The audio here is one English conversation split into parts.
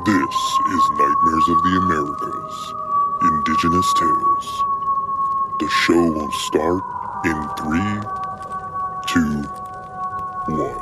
This is Nightmares of the Americas, Indigenous Tales. The show will start in 3, 2, 1.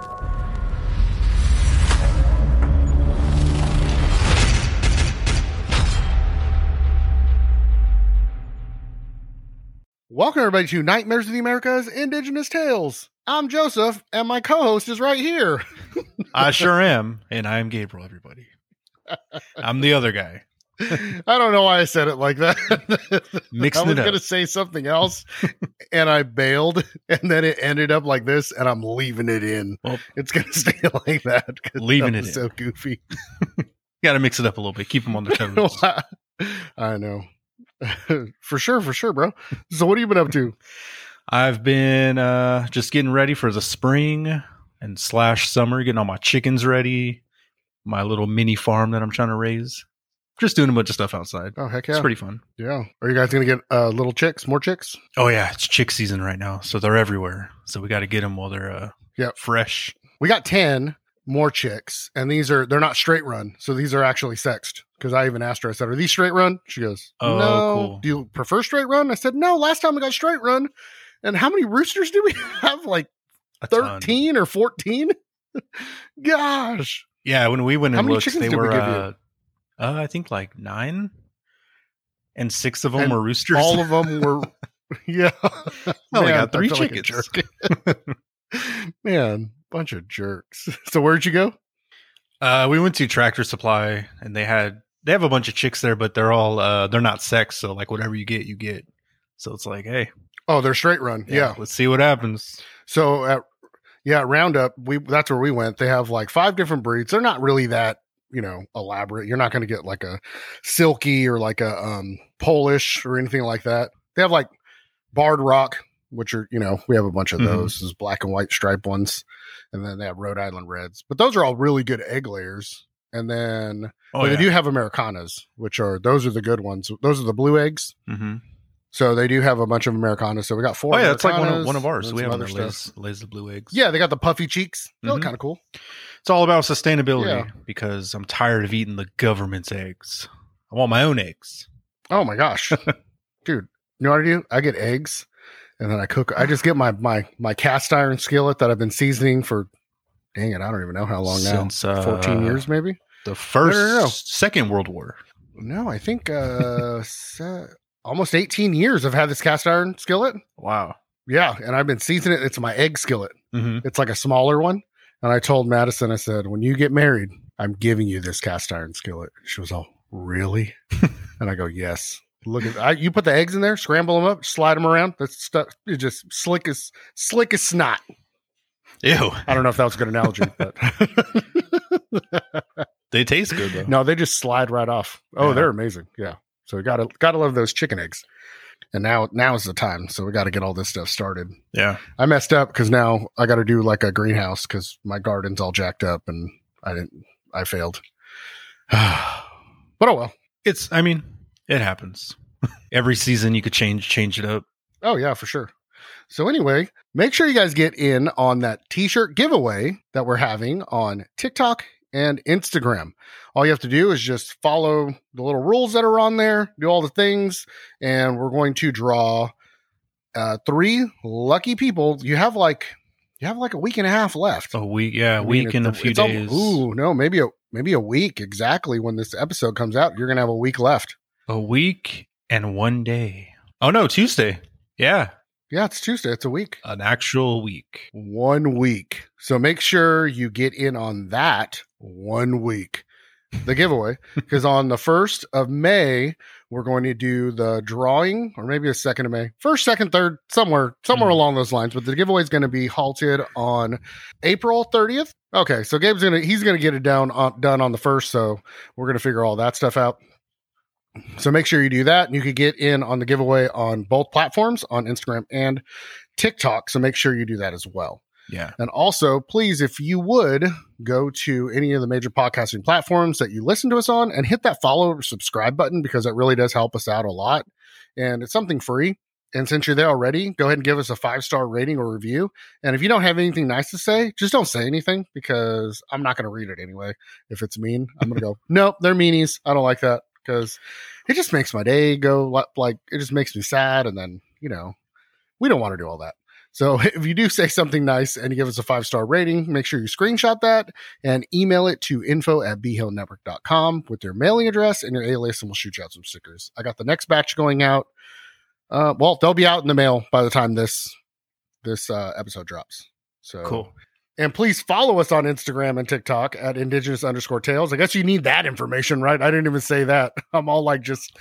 Welcome, everybody, to Nightmares of the Americas, Indigenous Tales. I'm Joseph, and my co-host is right here. I sure am, and I'm Gabriel, everybody. I'm the other guy. I don't know why I said it like that. Mixing I was it up. going to say something else, and I bailed, and then it ended up like this, and I'm leaving it in. Well, It's going to stay like that. 'Cause leaving that it was in. so goofy. Got to mix it up a little bit. Keep them on their toes. I know. For sure, bro. So what have you been up to? I've been just getting ready for the spring and / summer, getting all my chickens ready, my little mini farm that I'm trying to raise. Just doing a bunch of stuff outside. Oh, heck yeah. It's pretty fun. Yeah. Are you guys going to get little chicks, more chicks? Oh, yeah. It's chick season right now, so they're everywhere. So we got to get them while they're fresh. We got 10 more chicks, and they're not straight run, so these are actually sexed. Because I even asked her, I said, are these straight run? She goes, Oh, no. cool. Do you prefer straight run? I said, no, last time we got straight run. And how many roosters do we have? Like A ton. 13 or 14? Gosh. Yeah, when we went How and many looked, chickens they did we were, give you? I think like 9, and 6 of them And were roosters. All of them were, yeah. I only Man, got 3 I feel like a chickens. jerk. Man, bunch of jerks. So where'd you go? We went to Tractor Supply, and they have a bunch of chicks there, but they're all they're not sexed, so like whatever you get, you get. So it's like, hey, Oh, they're straight run. Yeah. let's see what happens. So at Roundup, that's where we went. They have like 5 different breeds. They're not really that, elaborate. You're not going to get like a silky or like a Polish or anything like that. They have like Barred Rock, which are, we have a bunch of Mhm. those. Those black and white striped ones. And then they have Rhode Island Reds. But those are all really good egg layers. And then they do have Americanas, those are the good ones. Those are the blue eggs. Mm-hmm. So they do have a bunch of Americanas. So we got 4. Oh yeah, it's like Americanas one of ours. and We some have other other stuff. lays the blue eggs. Yeah, they got the puffy cheeks. They look Mhm. kind of cool. It's all about sustainability Yeah. because I'm tired of eating the government's eggs. I want my own eggs. Oh my gosh. Dude, you know what I do? I get eggs and then I cook. I just get my cast iron skillet that I've been seasoning for, dang it, I don't even know how long now. Since 14 years maybe? The first, No. Second World War. No, I think almost 18 years I've had this cast iron skillet. Wow. Yeah, and I've been seasoning it. It's my egg skillet. Mm-hmm. It's like a smaller one. And I told Madison, I said, when you get married, I'm giving you this cast iron skillet. She was all, really? And I go, yes. Look at you put the eggs in there, scramble them up, slide them around. That stuff is just slick as snot. Ew. I don't know if that was a good analogy, but They taste good though. no, they just slide right off. Oh, Yeah. they're amazing. Yeah. So we gotta love those chicken eggs. And now is the time. So we got to get all this stuff started. Yeah. I messed up because now I got to do like a greenhouse because my garden's all jacked up and I failed. But oh well. It happens. Every season you could change it up. Oh yeah, for sure. So anyway, make sure you guys get in on that t-shirt giveaway that we're having on TikTok and Instagram. All you have to do is just follow the little rules that are on there, do all the things, and we're going to draw 3 lucky people. You have like a week and a half left. A week, yeah, I mean, week and a few days. Maybe a week exactly when this episode comes out. You're going to have a week left. A week and 1 day. Oh no, Tuesday. Yeah, Yeah, it's Tuesday. It's a week. an actual week. 1 week. So make sure you get in on that 1 week. The giveaway. Because on the 1st of May, we're going to do the drawing, or maybe the 2nd of May. 1st, 2nd, 3rd, somewhere along those lines. But the giveaway is going to be halted on April 30th. Okay, so Gabe's he's gonna get it done on the 1st, so we're gonna figure all that stuff out. So make sure you do that, and you can get in on the giveaway on both platforms, on Instagram and TikTok. So make sure you do that as well. Yeah. And also, please, if you would, go to any of the major podcasting platforms that you listen to us on and hit that follow or subscribe button because it really does help us out a lot. And it's something free. And since you're there already, go ahead and give us a 5-star rating or review. And if you don't have anything nice to say, just don't say anything because I'm not going to read it anyway. If it's mean, I'm going to go, nope, they're meanies. I don't like that because it just makes my day go like, it just makes me sad. And then, we don't want to do all that. So if you do say something nice and you give us a 5-star rating, make sure you screenshot that and email it to info@bhillnetwork.com with your mailing address and your alias, and we'll shoot you out some stickers. I got the next batch going out. They'll be out in the mail by the time this episode drops. So Cool. And please follow us on Instagram and TikTok at indigenous_tales. I guess you need that information, right? I didn't even say that. I'm all like, just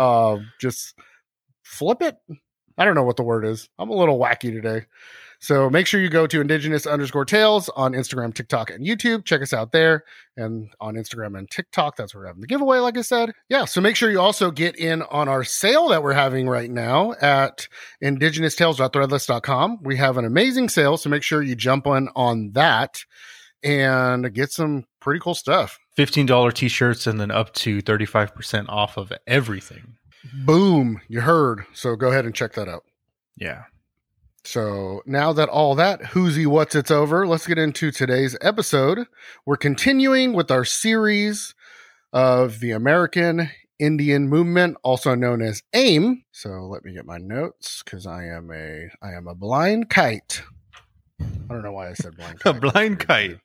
flip it. I don't know what the word is. I'm a little wacky today. So make sure you go to indigenous_tales on Instagram, TikTok, and YouTube. Check us out there. And on Instagram and TikTok, that's where we're having the giveaway, like I said. Yeah, so make sure you also get in on our sale that we're having right now at indigenoustales.threadless.com. We have an amazing sale, so make sure you jump on that and get some pretty cool stuff. $15 t-shirts and then up to 35% off of everything. Boom, you heard. So go ahead and check that out. Yeah. So now that all that whoozy what's it's over, let's get into today's episode. We're continuing with our series of the American Indian Movement, also known as AIM. So let me get my notes because I am a blind kite. I don't know why I said blind A kite. blind kite.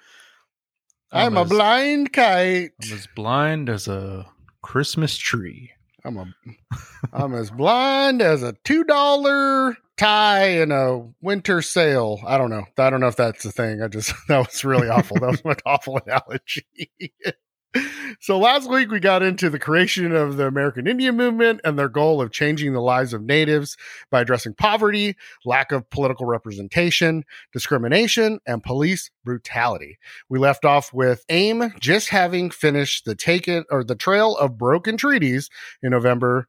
I'm a blind kite. I'm as blind as a Christmas tree. I'm as blind as a $2 tie in a winter sale. I don't know if that's the thing. That was really awful. That was an awful analogy. So last week we got into the creation of the American Indian Movement and their goal of changing the lives of natives by addressing poverty, lack of political representation, discrimination, and police brutality. We left off with AIM just having finished the Trail of Broken Treaties in November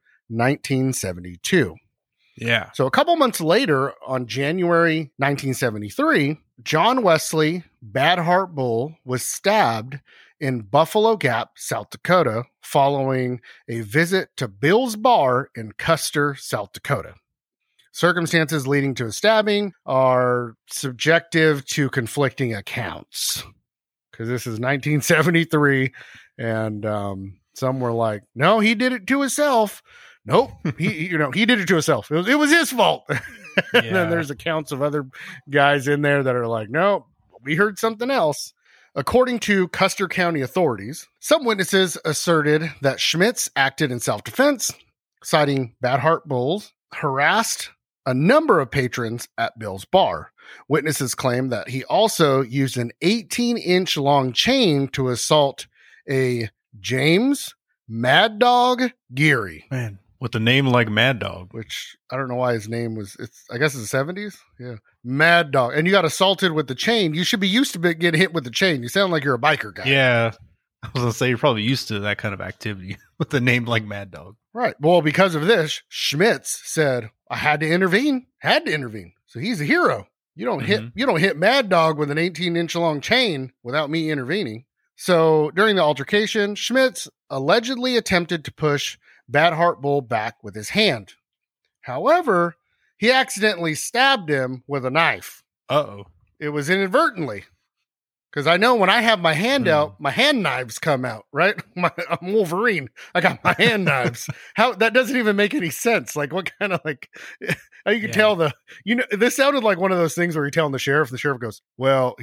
1972. Yeah. So a couple months later, on January 1973, John Wesley Bad Heart Bull was stabbed in Buffalo Gap, South Dakota, following a visit to Bill's Bar in Custer, South Dakota. Circumstances leading to a stabbing are subjective to conflicting accounts because this is 1973, and some were like, "No, he did it to himself." Nope, he did it to himself. It was his fault. And then there's accounts of other guys in there that are like, "No, we heard something else." According to Custer County authorities, some witnesses asserted that Schmitz acted in self-defense, citing Bad Heart Bulls, harassed a number of patrons at Bill's Bar. Witnesses claim that he also used an 18-inch long chain to assault a James Mad Dog Geary. Man, with a name like Mad Dog. Which I don't know why his name was, I guess it's the 70s. Yeah. Mad Dog. And you got assaulted with the chain. You should be used to getting hit with the chain. You sound like you're a biker guy. Yeah. I was going to say, you're probably used to that kind of activity with a name like Mad Dog. Right. Well, because of this, Schmitz said, I had to intervene. So he's a hero. You don't hit Mad Dog with an 18-inch long chain without me intervening. So during the altercation, Schmitz allegedly attempted to push Bad Heart Bull back with his hand. However, he accidentally stabbed him with a knife. Uh-oh. It was inadvertently. Because I know when I have my hand out, my hand knives come out, right? I'm Wolverine. I got my hand knives. How that doesn't even make any sense. Like, what kind of how you can tell this sounded like one of those things where you're telling the sheriff goes, well,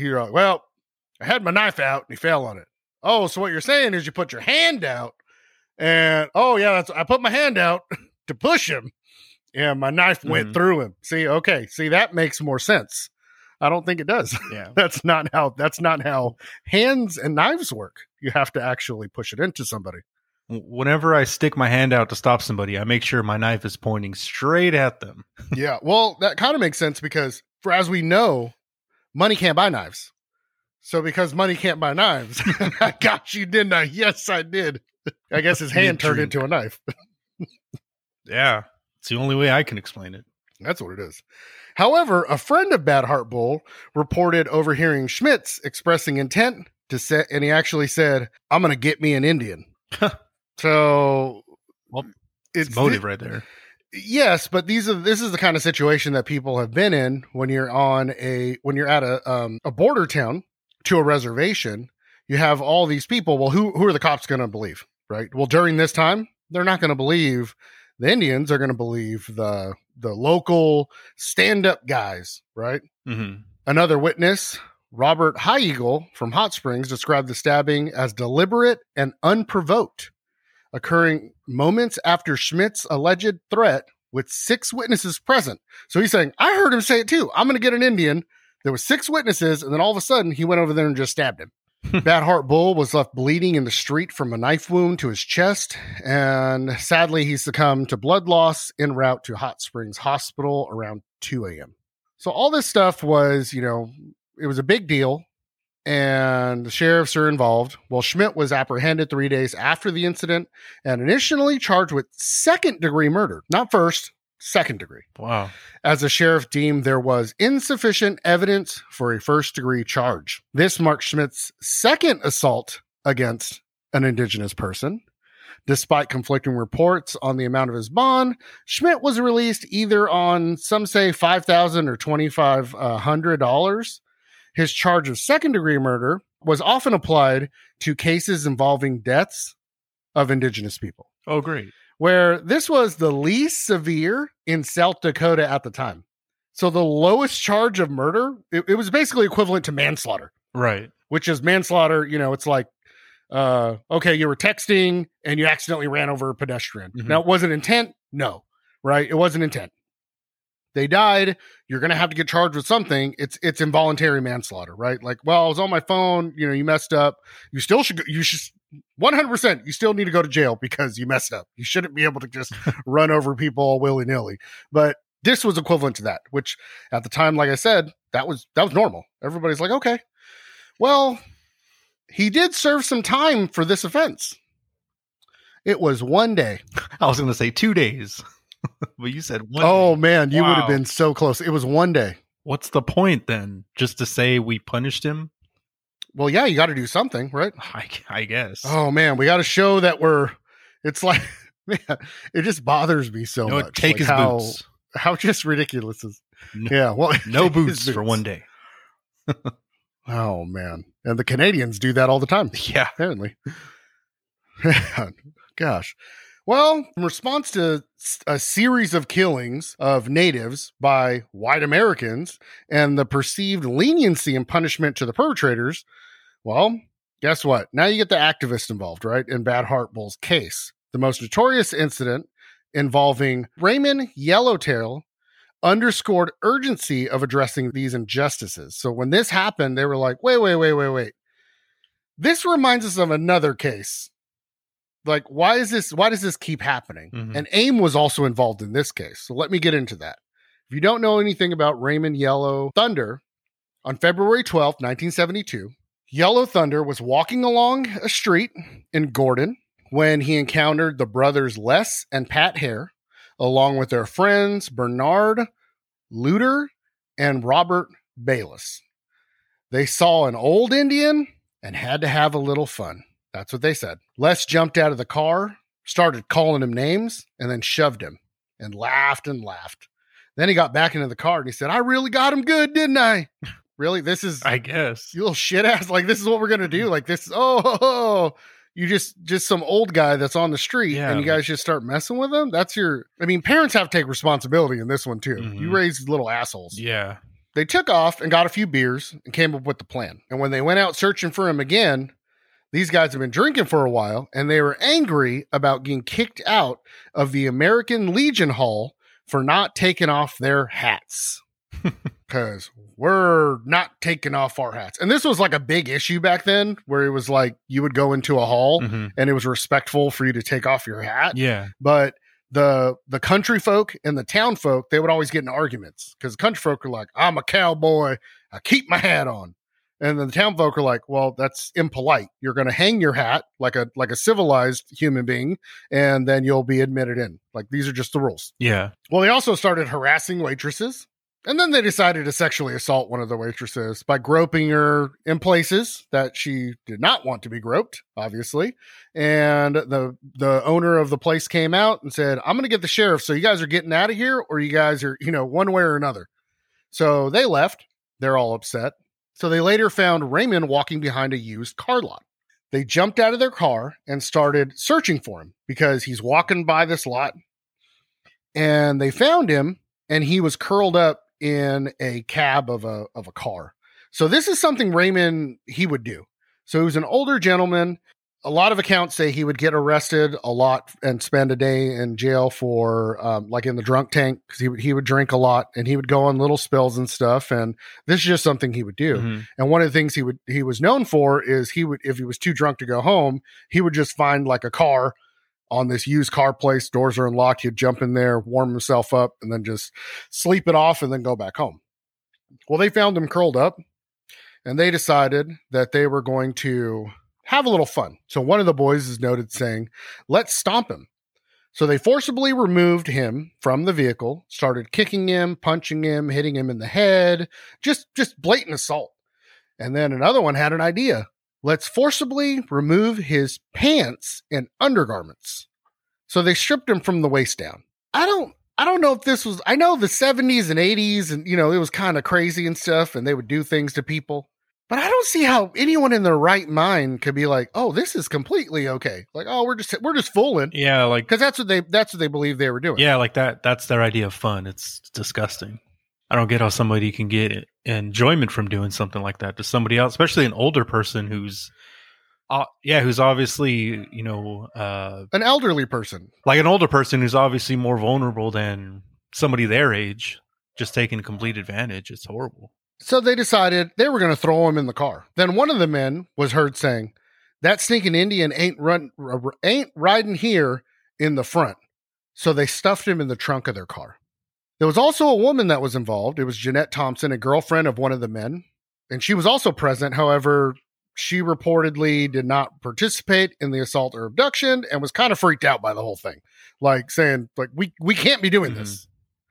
I had my knife out and he fell on it. Oh, so what you're saying is you put your hand out and, I put my hand out to push him and my knife went through him. See, that makes more sense. I don't think it does. Yeah. That's not how hands and knives work. You have to actually push it into somebody. Whenever I stick my hand out to stop somebody, I make sure my knife is pointing straight at them. Yeah. Well, that kind of makes sense because as we know, money can't buy knives. So because money can't buy knives, I got you, didn't I? Yes, I did. I guess his hand turned into a knife. Yeah. It's the only way I can explain it. That's what it is. However, a friend of Bad Heart Bull reported overhearing Schmitz expressing intent to say, and he actually said, I'm going to get me an Indian. So it's motive right there. Yes, but this is the kind of situation that people have been in when you're at a border town to a reservation. You have all these people. Well, who are the cops going to believe, right? Well, during this time, they're not going to believe the Indians. They're going to believe the local stand-up guys, right? Mm-hmm. Another witness, Robert High Eagle from Hot Springs, described the stabbing as deliberate and unprovoked, occurring moments after Schmidt's alleged threat with 6 witnesses present. So he's saying, I heard him say it too. I'm going to get an Indian. There were 6 witnesses, and then all of a sudden he went over there and just stabbed him. Bad Heart Bull was left bleeding in the street from a knife wound to his chest, and sadly he succumbed to blood loss en route to Hot Springs Hospital around 2 a.m. So all this stuff was, it was a big deal, and the sheriffs are involved. Well, Schmidt was apprehended 3 days after the incident and initially charged with second-degree murder. Not first, second degree. Wow. As the sheriff deemed there was insufficient evidence for a first-degree charge. This marked Schmidt's second assault against an indigenous person. Despite conflicting reports on the amount of his bond, Schmidt was released either on, some say, $5,000 or $2,500. His charge of second-degree murder was often applied to cases involving deaths of indigenous people. Oh, great. Where this was the least severe in South Dakota at the time. So the lowest charge of murder, it was basically equivalent to manslaughter. Right. Which is manslaughter, it's like, okay, you were texting and you accidentally ran over a pedestrian. Mm-hmm. Now, it wasn't intent? No. Right? It wasn't intent. They died. You're going to have to get charged with something. It's involuntary manslaughter, right? Like, well, I was on my phone, you messed up. You should 100%, you still need to go to jail because you messed up. You shouldn't be able to just run over people willy-nilly. But this was equivalent to that, which at the time, like I said, that was normal. Everybody's like, okay. Well, he did serve some time for this offense. It was 1 day. I was going to say 2 days. But you said 1 day. Oh, man, you would have Wow. been so close. It was 1 day. What's the point then? Just to say we punished him? Well, yeah, you got to do something, right? I guess. Oh, man, we got to show that it's like, man, it just bothers me so much. Take like his how, boots. How just ridiculous is. No, Yeah, well, no take his boots for 1 day. Oh, man. And the Canadians do that all the time, Yeah. apparently. Gosh. Well, in response to a series of killings of natives by white Americans and the perceived leniency and punishment to the perpetrators, well, guess what? Now you get the activists involved, right? In Bad Heart Bull's case. The most notorious incident involving Raymond Yellowtail underscored urgency of addressing these injustices. So when this happened, they were like, wait. This reminds us of another case. Like, why does this keep happening? Mhm. And AIM was also involved in this case. So let me get into that. If you don't know anything about Raymond Yellow Thunder, on February 12th, 1972, Yellow Thunder was walking along a street in Gordon when he encountered the brothers Les and Pat Hare, along with their friends Bernard Luter and Robert Bayless. They saw an old Indian and had to have a little fun. That's what they said. Les jumped out of the car, started calling him names, and then shoved him and laughed and laughed. Then he got back into the car and he said, I really got him good, didn't I? Really? This is, I guess. you little shit ass. Like, this is what we're going to do. Like, this, you just some old guy that's on the street Yeah. and you guys just start messing with him. Parents have to take responsibility in this one too. Mhm. You raise little assholes. Yeah. They took off and got a few beers and came up with the plan. And when they went out searching for him again, these guys have been drinking for a while and they were angry about getting kicked out of the American Legion Hall for not taking off their hats. Because we're not taking off our hats. And this was like a big issue back then where it was like you would go into a hall Mhm. and it was respectful for you to take off your hat. Yeah. But the country folk and the town folk, they would always get in arguments because the country folk are like, I'm a cowboy. I keep my hat on. And then the town folk are like, well, that's impolite. You're going to hang your hat like a civilized human being, and then you'll be admitted in. Like, these are just the rules. Yeah. Well, they also started harassing waitresses And then they decided to sexually assault one of the waitresses by groping her in places that she did not want to be groped, obviously. And the owner of the place came out and said, I'm going to get the sheriff. So you guys are getting out of here, or you guys are, one way or another. So they left. They're all upset. So they later found Raymond walking behind a used car lot. They jumped out of their car and started searching for him because he's walking by this lot. And they found him, and he was curled up in a cab of a car. So this is something Raymond, he would do. So he was an older gentleman. A lot of accounts say he would get arrested a lot and spend a day in jail for like in the drunk tank, because he would drink a lot and he would go on little spills and stuff. And this is just something he would do. Mm-hmm. And one of the things he was known for is if he was too drunk to go home, he would just find like a car on this used car place. Doors are unlocked. He'd jump in there, warm himself up, and then just sleep it off and then go back home. Well, they found him curled up, and they decided that they were going to have a little fun. So one of the boys is noted saying, let's stomp him. So they forcibly removed him from the vehicle, started kicking him, punching him, hitting him in the head, just blatant assault. And then another one had an idea. Let's forcibly remove his pants and undergarments. So they stripped him from the waist down. I don't know if this was, I know the 70s and 80s and, it was kind of crazy and stuff, and they would do things to people. But I don't see how anyone in their right mind could be like, "Oh, this is completely okay." Like, "Oh, we're just fooling." Yeah, like because that's what they believe they were doing. Yeah, like that. That's their idea of fun. It's disgusting. I don't get how somebody can get enjoyment from doing something like that to somebody else, especially an older person who's obviously an elderly person, like an older person who's obviously more vulnerable than somebody their age, just taking complete advantage. It's horrible. So they decided they were going to throw him in the car. Then one of the men was heard saying, "That stinking Indian ain't riding here in the front." So they stuffed him in the trunk of their car. There was also a woman that was involved. It was Jeanette Thompson, a girlfriend of one of the men. And she was also present. However, she reportedly did not participate in the assault or abduction and was kind of freaked out by the whole thing. Like saying, like, we can't be doing this.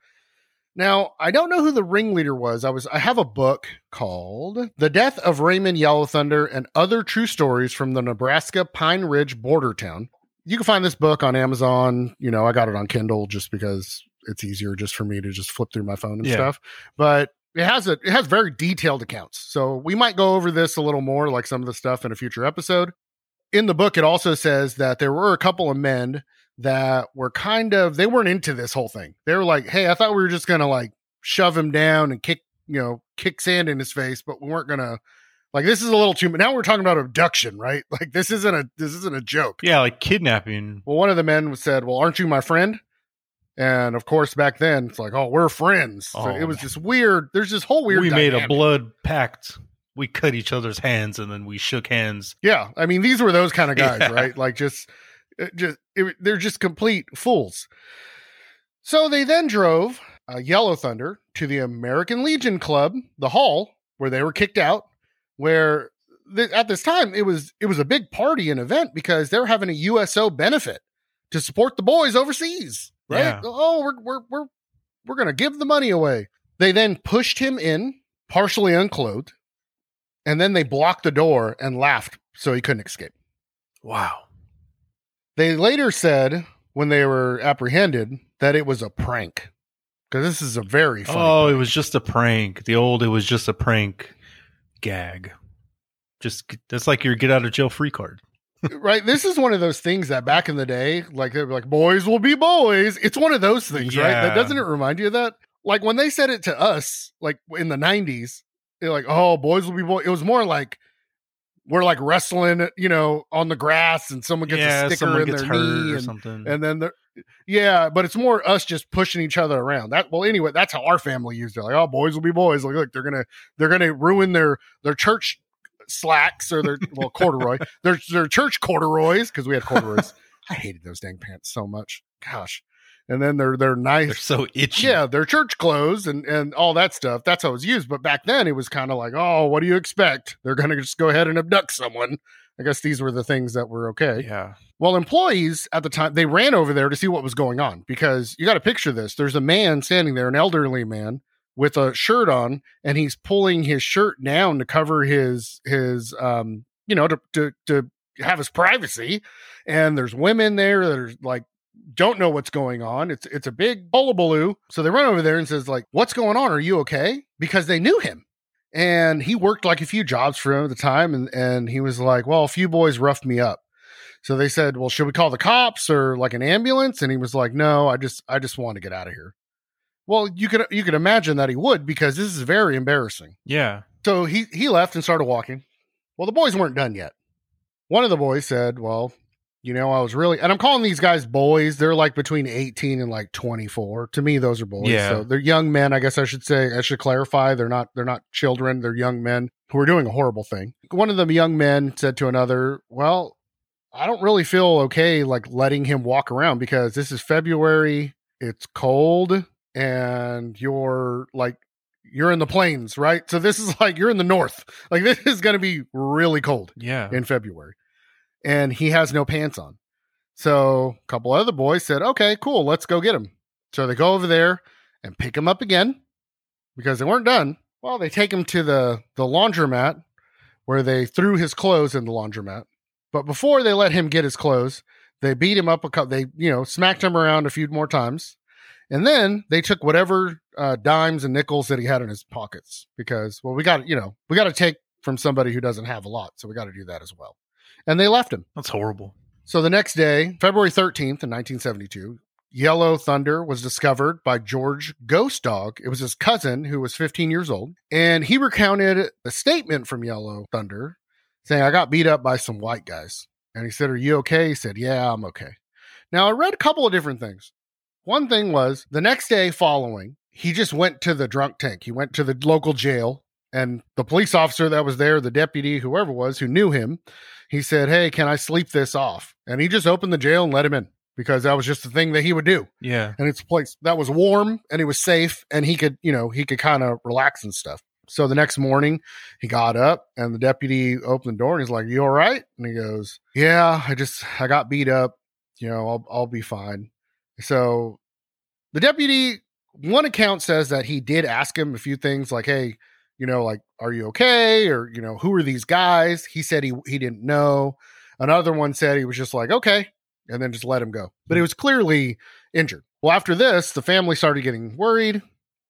Now, I don't know who the ringleader was. I have a book called The Death of Raymond Yellow Thunder and Other True Stories from the Nebraska Pine Ridge Border Town. You can find this book on Amazon. I got it on Kindle just because it's easier just for me to just flip through my phone and stuff. But it has very detailed accounts. So we might go over this a little more, like some of the stuff in a future episode. In the book, it also says that there were a couple of men that were they weren't into this whole thing. They were like, "Hey, I thought we were just going to like shove him down and kick sand in his face, but we weren't going to, like, this is a little too much." Now we're talking about abduction, right? Like this isn't a joke. Yeah. Like kidnapping. Well, one of the men said, "Well, aren't you my friend?" And of course, back then it's like, "Oh, we're friends." So it was this weird, there's this whole weird dynamic. Made a blood pact. We cut each other's hands and then we shook hands. Yeah. I mean, these were those kind of guys, right? Like they're just complete fools. So they then drove Yellow Thunder to the American Legion Club, the hall where they were kicked out, where at this time it was a big party and event because they're having a USO benefit to support the boys overseas, right? Yeah. Oh, we're going to give the money away. They then pushed him in, partially unclothed, and then they blocked the door and laughed so he couldn't escape. Wow. They later said, when they were apprehended, that it was a prank. Because this is a very funny prank. It was just a prank. It was just a prank gag. That's like your get out of jail free card. Right? This is one of those things that back in the day, like they were like, "Boys will be boys." It's one of those things, right? That doesn't it remind you of that? Like when they said it to us, like in the 90s, they're like, "Oh, boys will be boys." It was more like, we're like wrestling, on the grass, and someone gets a sticker in their knee or something. And then but it's more us just pushing each other around. Anyway, that's how our family used it. Like, "Oh, boys will be boys." Like, look, they're gonna ruin their church slacks or their corduroy, their church corduroys, because we had corduroys. I hated those dang pants so much. Gosh. And then they're nice. They're so itchy. Yeah, they're church clothes and all that stuff. That's how it was used. But back then it was kind of like, "Oh, what do you expect? They're going to just go ahead and abduct someone." I guess these were the things that were okay. Yeah. Well, employees at the time, they ran over there to see what was going on, because you got to picture this. There's a man standing there, an elderly man with a shirt on, and he's pulling his shirt down to cover his to have his privacy. And there's women there that are like, don't know what's going on. It's a big hullabaloo. So they run over there and says like, what's going on? Are you okay? Because they knew him. And he worked like a few jobs for him at the time. And he was like, well, a few boys roughed me up. So they said, well, should we call the cops or like an ambulance? And he was like, no, I just want to get out of here. Well, you could imagine that he would, because this is very embarrassing. Yeah. So he left and started walking. Well, the boys weren't done yet. One of the boys said, well, I was really, and I'm calling these guys boys. They're like between 18 and like 24. To me, those are boys. Yeah. So they're young men. I guess I should say, I should clarify. They're not children. They're young men who are doing a horrible thing. One of the young men said to another, well, I don't really feel okay like letting him walk around, because this is February. It's cold and you're in the plains, right? So this is like, you're in the north. Like, this is going to be really cold in February. And he has no pants on. So a couple other boys said, okay, cool, let's go get him. So they go over there and pick him up again, because they weren't done. Well, they take him to the laundromat, where they threw his clothes in the laundromat. But before they let him get his clothes, they beat him up they smacked him around a few more times. And then they took whatever dimes and nickels that he had in his pockets, because, well, we got to take from somebody who doesn't have a lot. So we got to do that as well. And they left him. That's horrible. So the next day, February 13th in 1972, Yellow Thunder was discovered by George Ghost Dog. It was his cousin, who was 15 years old. And he recounted a statement from Yellow Thunder saying, I got beat up by some white guys. And he said, are you okay? He said, yeah, I'm okay. Now, I read a couple of different things. One thing was, the next day following, he just went to the drunk tank. He went to the local jail, and the police officer that was there, the deputy, whoever was, who knew him, he said, hey, can I sleep this off? And he just opened the jail and let him in, because that was just the thing that he would do. Yeah. And it's a place that was warm and it was safe, and he could kind of relax and stuff. So the next morning he got up, and the deputy opened the door, and he's like, you all right? And he goes, yeah, I got beat up. I'll be fine. So the deputy, one account says that he did ask him a few things like, hey, are you okay? Or, who are these guys? He said he didn't know. Another one said he was just like, okay, and then just let him go. But he was clearly injured. Well, after this, the family started getting worried,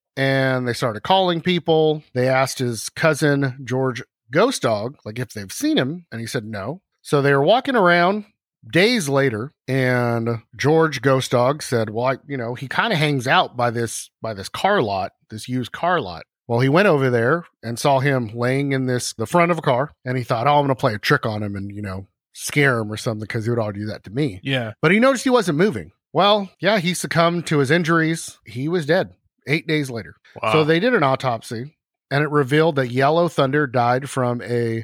and they started calling people. They asked his cousin, George Ghost Dog, like if they've seen him, and he said no. So they were walking around days later, and George Ghost Dog said, well, he kind of hangs out by this car lot, this used car lot. Well, he went over there and saw him laying in the front of a car, and he thought, oh, I'm going to play a trick on him and, scare him or something, because he would all do that to me. Yeah. But he noticed he wasn't moving. Well, yeah, he succumbed to his injuries. He was dead 8 days later. Wow. So they did an autopsy, and it revealed that Yellow Thunder died from a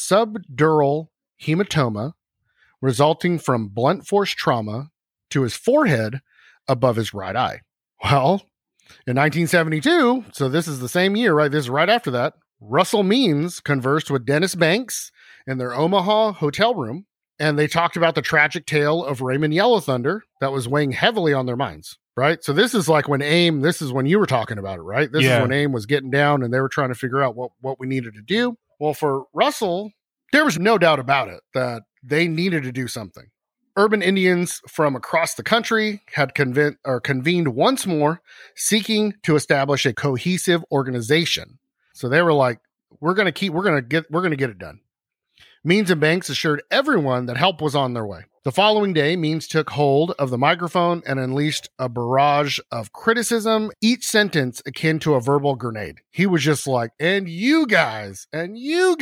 subdural hematoma resulting from blunt force trauma to his forehead above his right eye. Well, in 1972, so this is the same year, right? This is right after that, Russell Means conversed with Dennis Banks in their Omaha hotel room, and they talked about the tragic tale of Raymond Yellow Thunder that was weighing heavily on their minds, right? So this is like when AIM, this is when you were talking about it, right? This is when AIM was getting down, and they were trying to figure out what we needed to do. Well, for Russell, there was no doubt about it that they needed to do something. Urban Indians from across the country had convened once more, seeking to establish a cohesive organization. So they were like, we're going to get it done. Means and Banks assured everyone that help was on their way. The following day, Means took hold of the microphone and unleashed a barrage of criticism, each sentence akin to a verbal grenade. He was just like, and you guys, and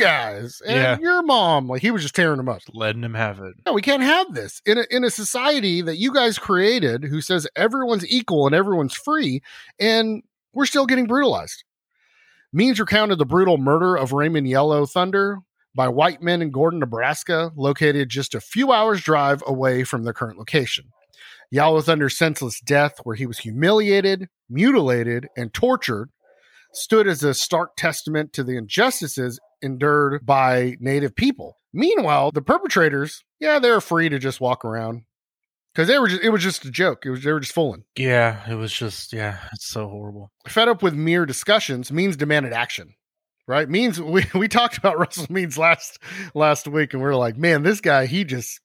your mom. Like, he was just tearing them up. Letting him have it. No, we can't have this. In a society that you guys created, who says everyone's equal and everyone's free, and we're still getting brutalized. Means recounted the brutal murder of Raymond Yellow Thunder by white men in Gordon, Nebraska, located just a few hours' drive away from their current location. Yellow Thunder's senseless death, where he was humiliated, mutilated, and tortured, stood as a stark testament to the injustices endured by Native people. Meanwhile, the perpetrators, they were free to just walk around, Because it was just a joke. They were just fooling. Yeah, it was just, it's so horrible. Fed up with mere discussions, Means demanded action. Right? Means, we talked about Russell Means last week, and we were like, man, this guy, he was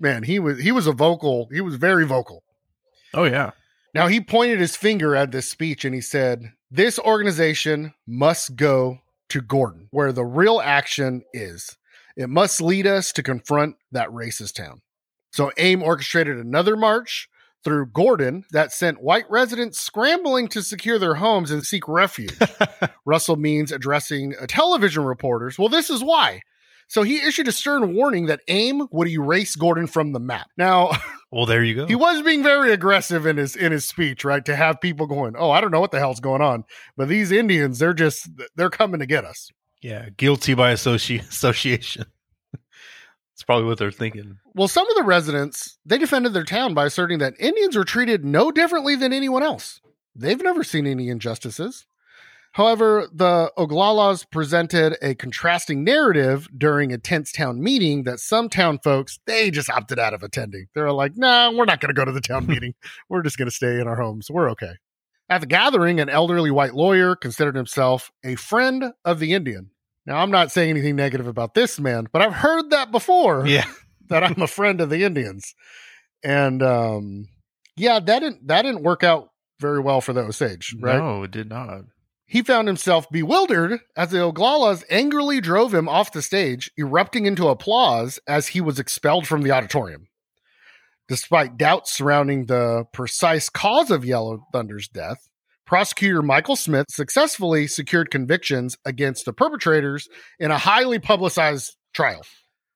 very vocal. Oh, yeah. Now, he pointed his finger at this speech and he said, this organization must go to Gordon, where the real action is. It must lead us to confront that racist town. So AIM orchestrated another march through Gordon that sent white residents scrambling to secure their homes and seek refuge. Russell Means addressing television reporters. Well, this is why. So he issued a stern warning that AIM would erase Gordon from the map. Now, well, there you go. He was being very aggressive in his speech, right? To have people going, oh, I don't know what the hell's going on, but these Indians, they're coming to get us. Yeah, guilty by association. That's probably what they're thinking. Well, some of the residents, they defended their town by asserting that Indians were treated no differently than anyone else. They've never seen any injustices. However, the Oglalas presented a contrasting narrative during a tense town meeting that some town folks, they just opted out of attending. They're like, nah, we're not going to go to the town meeting. We're just going to stay in our homes. We're okay. At the gathering, an elderly white lawyer considered himself a friend of the Indian. Now, I'm not saying anything negative about this man, but I've heard that before. Yeah. That I'm a friend of the Indians. And that didn't work out very well for the Osage, right? No, it did not. He found himself bewildered as the Oglalas angrily drove him off the stage, erupting into applause as he was expelled from the auditorium. Despite doubts surrounding the precise cause of Yellow Thunder's death, prosecutor Michael Smith successfully secured convictions against the perpetrators in a highly publicized trial.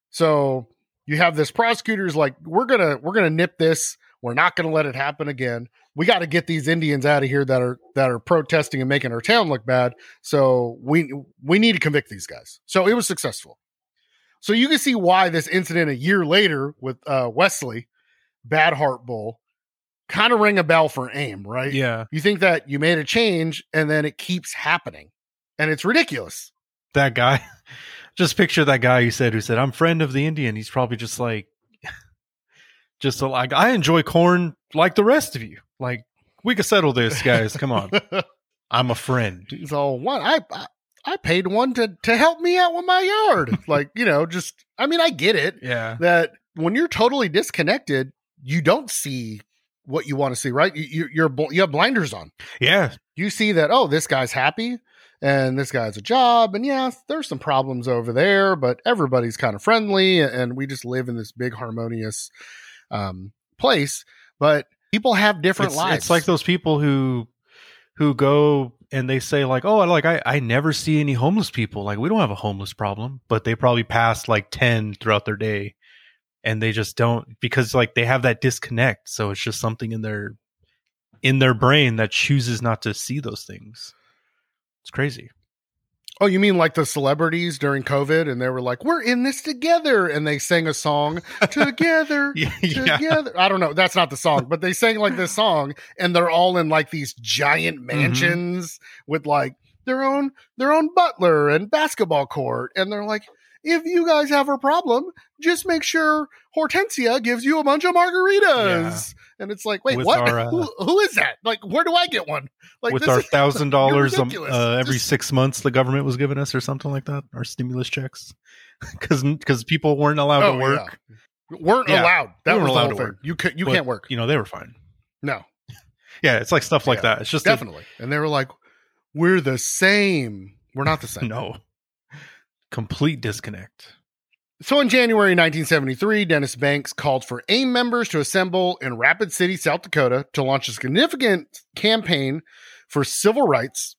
So you have this prosecutor's like, we're gonna nip this. We're not gonna let it happen again. We got to get these Indians out of here that are protesting and making our town look bad. So we need to convict these guys. So it was successful. So you can see why this incident a year later with Wesley, Bad Heart Bull, kind of ring a bell for AIM, right? Yeah. You think that you made a change and then it keeps happening. And it's ridiculous. That guy, just picture that guy who said, I'm friend of the Indian. He's probably just like, I enjoy corn like the rest of you. Like, we could settle this, guys. Come on. I'm a friend. He's all, what? I paid one to help me out with my yard. Like, I get it. Yeah. That when you're totally disconnected, you don't see what you want to see, right? You have blinders on. Yeah. You see that, oh, this guy's happy and this guy has a job. And yeah, there's some problems over there, but everybody's kind of friendly and we just live in this big harmonious place. But people have different lives. It's like those people who go and they say like, oh, I never see any homeless people. Like, we don't have a homeless problem, but they probably pass like 10 throughout their day and they just don't, because like they have that disconnect. So it's just something in their brain that chooses not to see those things. It's crazy. Oh, you mean like the celebrities during COVID and they were like, we're in this together. And they sang a song together, together. I don't know. That's not the song, but they sang like this song and they're all in like these giant mansions with like their own butler and basketball court. And they're like, if you guys have a problem, just make sure Hortensia gives you a bunch of margaritas. Yeah. And it's like, wait, what? Who is that? Like, where do I get one? Like, with our $1,000 every 6 months the government was giving us or something like that, our stimulus checks, because people weren't allowed to work. Yeah. Weren't allowed. That was allowed the whole to thing. work. You can't work. They were fine. No. Yeah, it's like stuff like that. It's just definitely. And they were like, we're the same. We're not the same. No. Complete disconnect. So in January 1973, Dennis Banks called for AIM members to assemble in Rapid City, South Dakota, to launch a significant campaign for civil rights.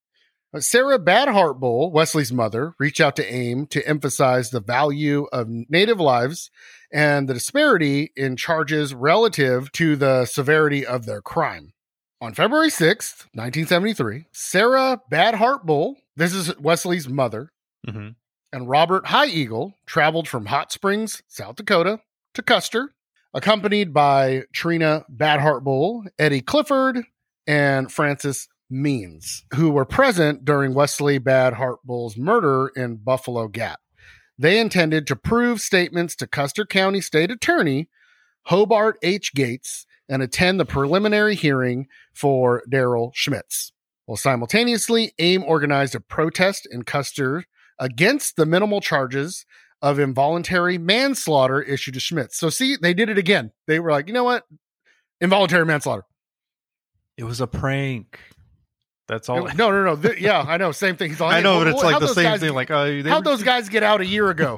Sarah Bad Heart Bull, Wesley's mother, reached out to AIM to emphasize the value of Native lives and the disparity in charges relative to the severity of their crime. On February 6th, 1973, Sarah Bad Heart Bull, this is Wesley's mother, and Robert High Eagle traveled from Hot Springs, South Dakota, to Custer, accompanied by Trina Bad Heart Bull, Eddie Clifford, and Francis Means, who were present during Wesley Bad Heart Bull's murder in Buffalo Gap. They intended to prove statements to Custer County State Attorney Hobart H. Gates and attend the preliminary hearing for Daryl Schmitz. Well, simultaneously, AIM organized a protest in Custer against the minimal charges of involuntary manslaughter issued to Schmitz. So see, they did it again. They were like, you know what? Involuntary manslaughter. It was a prank. That's all. No. Yeah, I know. Same thing. He's like, I know, but it's like the same guys, thing. Like, how'd those guys get out a year ago?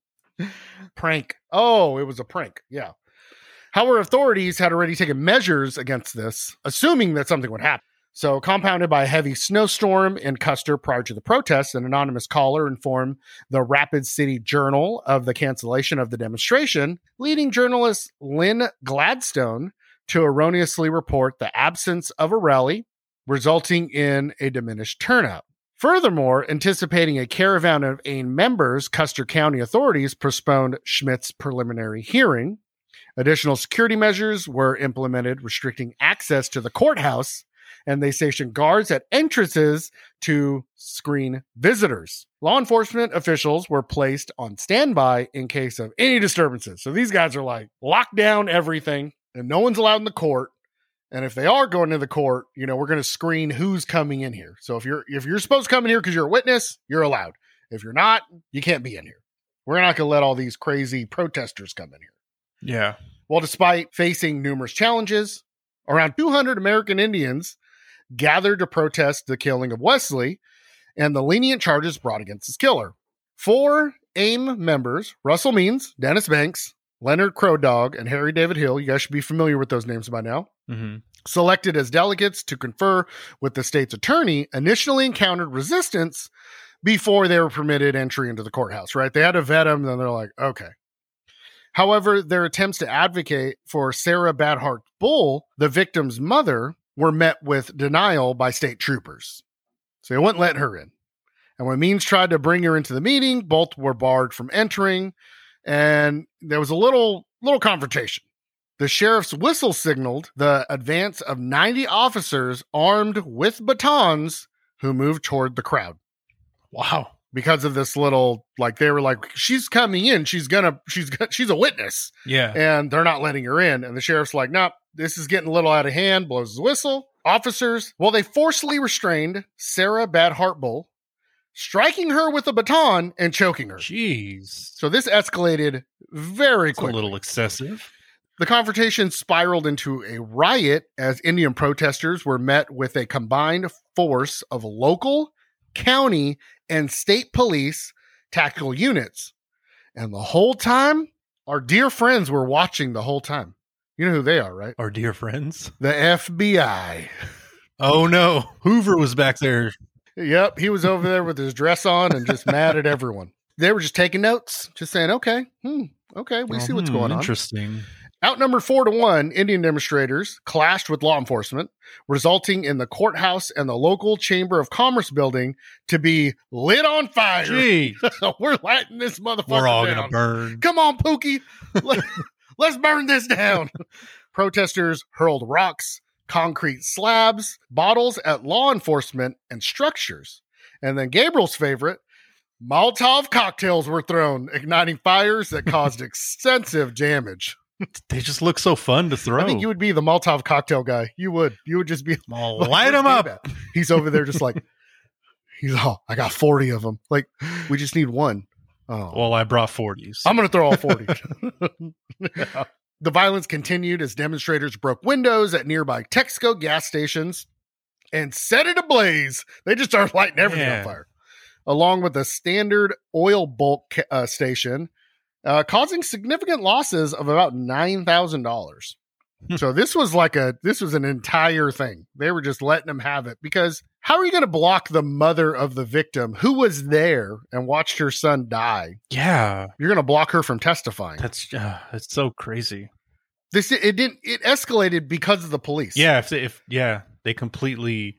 Prank. Oh, it was a prank. Yeah. However, authorities had already taken measures against this, assuming that something would happen. So, compounded by a heavy snowstorm in Custer prior to the protests, an anonymous caller informed the Rapid City Journal of the cancellation of the demonstration, leading journalist Lynn Gladstone to erroneously report the absence of a rally, resulting in a diminished turnout. Furthermore, anticipating a caravan of AIM members, Custer County authorities postponed Schmidt's preliminary hearing. Additional security measures were implemented, restricting access to the courthouse, and they stationed guards at entrances to screen visitors. Law enforcement officials were placed on standby in case of any disturbances. So these guys are like, lock down everything, and no one's allowed in the court. And if they are going to the court, we're going to screen who's coming in here. So if you're supposed to come in here because you're a witness, you're allowed. If you're not, you can't be in here. We're not going to let all these crazy protesters come in here. Yeah. Well, despite facing numerous challenges, around 200 American Indians gathered to protest the killing of Wesley and the lenient charges brought against his killer. 4 AIM members, Russell Means, Dennis Banks, Leonard Crow Dog, and Harry David Hill, you guys should be familiar with those names by now, selected as delegates to confer with the state's attorney, initially encountered resistance before they were permitted entry into the courthouse, right? They had to vet them, and then they're like, okay. However, their attempts to advocate for Sarah Badhart Bull, the victim's mother, were met with denial by state troopers. So they wouldn't let her in. And when Means tried to bring her into the meeting, both were barred from entering, and there was a little confrontation. The sheriff's whistle signaled the advance of 90 officers armed with batons who moved toward the crowd. Wow. Because of this little, they were like, she's coming in. She's a witness. Yeah. And they're not letting her in. And the sheriff's like, nope, this is getting a little out of hand, blows his whistle. Officers, they forcibly restrained Sarah Badhart Bull, striking her with a baton and choking her. Jeez. So this escalated very quickly. A little excessive. The confrontation spiraled into a riot as Indian protesters were met with a combined force of local, county, and state police tactical units. And the whole time, our dear friends were watching the whole time. You know who they are, right? Our dear friends? The FBI. Oh, no. Hoover was back there. Yep, he was over there with his dress on and just mad at everyone. They were just taking notes, just saying, okay, we see what's going on. Interesting. Outnumbered 4-1, Indian demonstrators clashed with law enforcement, resulting in the courthouse and the local Chamber of Commerce building to be lit on fire. Jeez. We're lighting this motherfucker We're all down. going to burn. Come on, Pookie. Let's burn this down. Protesters hurled rocks, concrete slabs, bottles at law enforcement and structures. And then Gabriel's favorite, Molotov cocktails were thrown, igniting fires that caused extensive damage. They just look so fun to throw. I think you would be the Molotov cocktail guy. You would just be light them up. He's over there just like, I got 40 of them. Like, we just need one. Oh. Well, I brought 40s. I'm going to throw all 40. Yeah. The violence continued as demonstrators broke windows at nearby Texaco gas stations and set it ablaze. They just started lighting everything on fire, along with a Standard Oil bulk station, causing significant losses of about $9,000. So this was an entire thing. They were just letting them have it, because how are you going to block the mother of the victim who was there and watched her son die? Yeah. You're going to block her from testifying. That's so crazy. It escalated because of the police. Yeah. They completely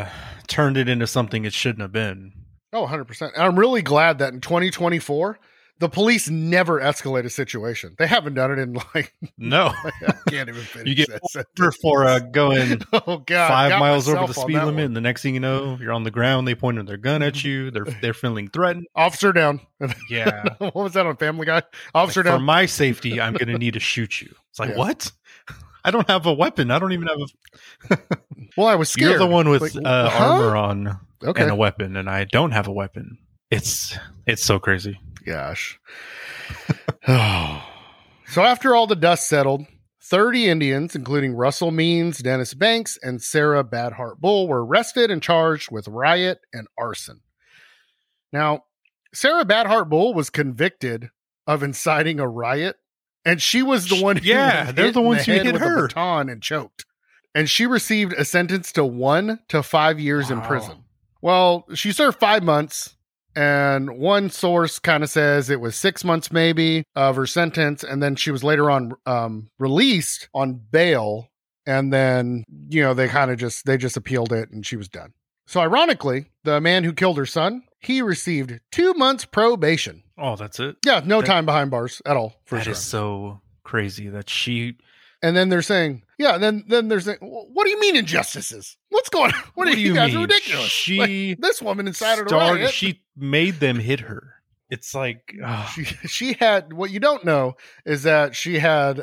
turned it into something it shouldn't have been. Oh, 100%. And I'm really glad that in 2024, The police never escalate a situation. They haven't done it in like No. I can't even finish You get that over sentence. for going Oh God, 5 got miles over myself the on speed that limit, one. and the next thing you know, you're on the ground. They pointed their gun at you. They're feeling threatened. Officer down. Yeah. What was that on Family Guy? Officer For down. my safety, I'm going to need to shoot you. It's like, Yeah. what? I don't have a weapon. I don't even have a. Well, I was scared. You're the one with Like, armor on Okay. and a weapon, and I don't have a weapon. It's so crazy. Gosh. So after all the dust settled, 30 Indians, including Russell Means, Dennis Banks, and Sarah Badhart Bull, were arrested and charged with riot and arson. Now, Sarah Badhart Bull was convicted of inciting a riot, and she was the one who Yeah, was they're hit the in ones who head hit with her. a baton and choked. And she received a sentence to 1 to 5 years in Wow. prison. Well, she served 5 months. And one source kind of says it was 6 months maybe of her sentence. And then she was later on released on bail. And then, they kind of just appealed it and she was done. So ironically, the man who killed her son, he received 2 months probation. Oh, that's it. Yeah, no That- time behind bars at all. For That sure. is so crazy that she. And then they're saying, then they're saying, what do you mean injustices? What's going on? What do you guys are mean? ridiculous? She This woman incited a riot. She made them hit her. It's like She had, what you don't know is that she had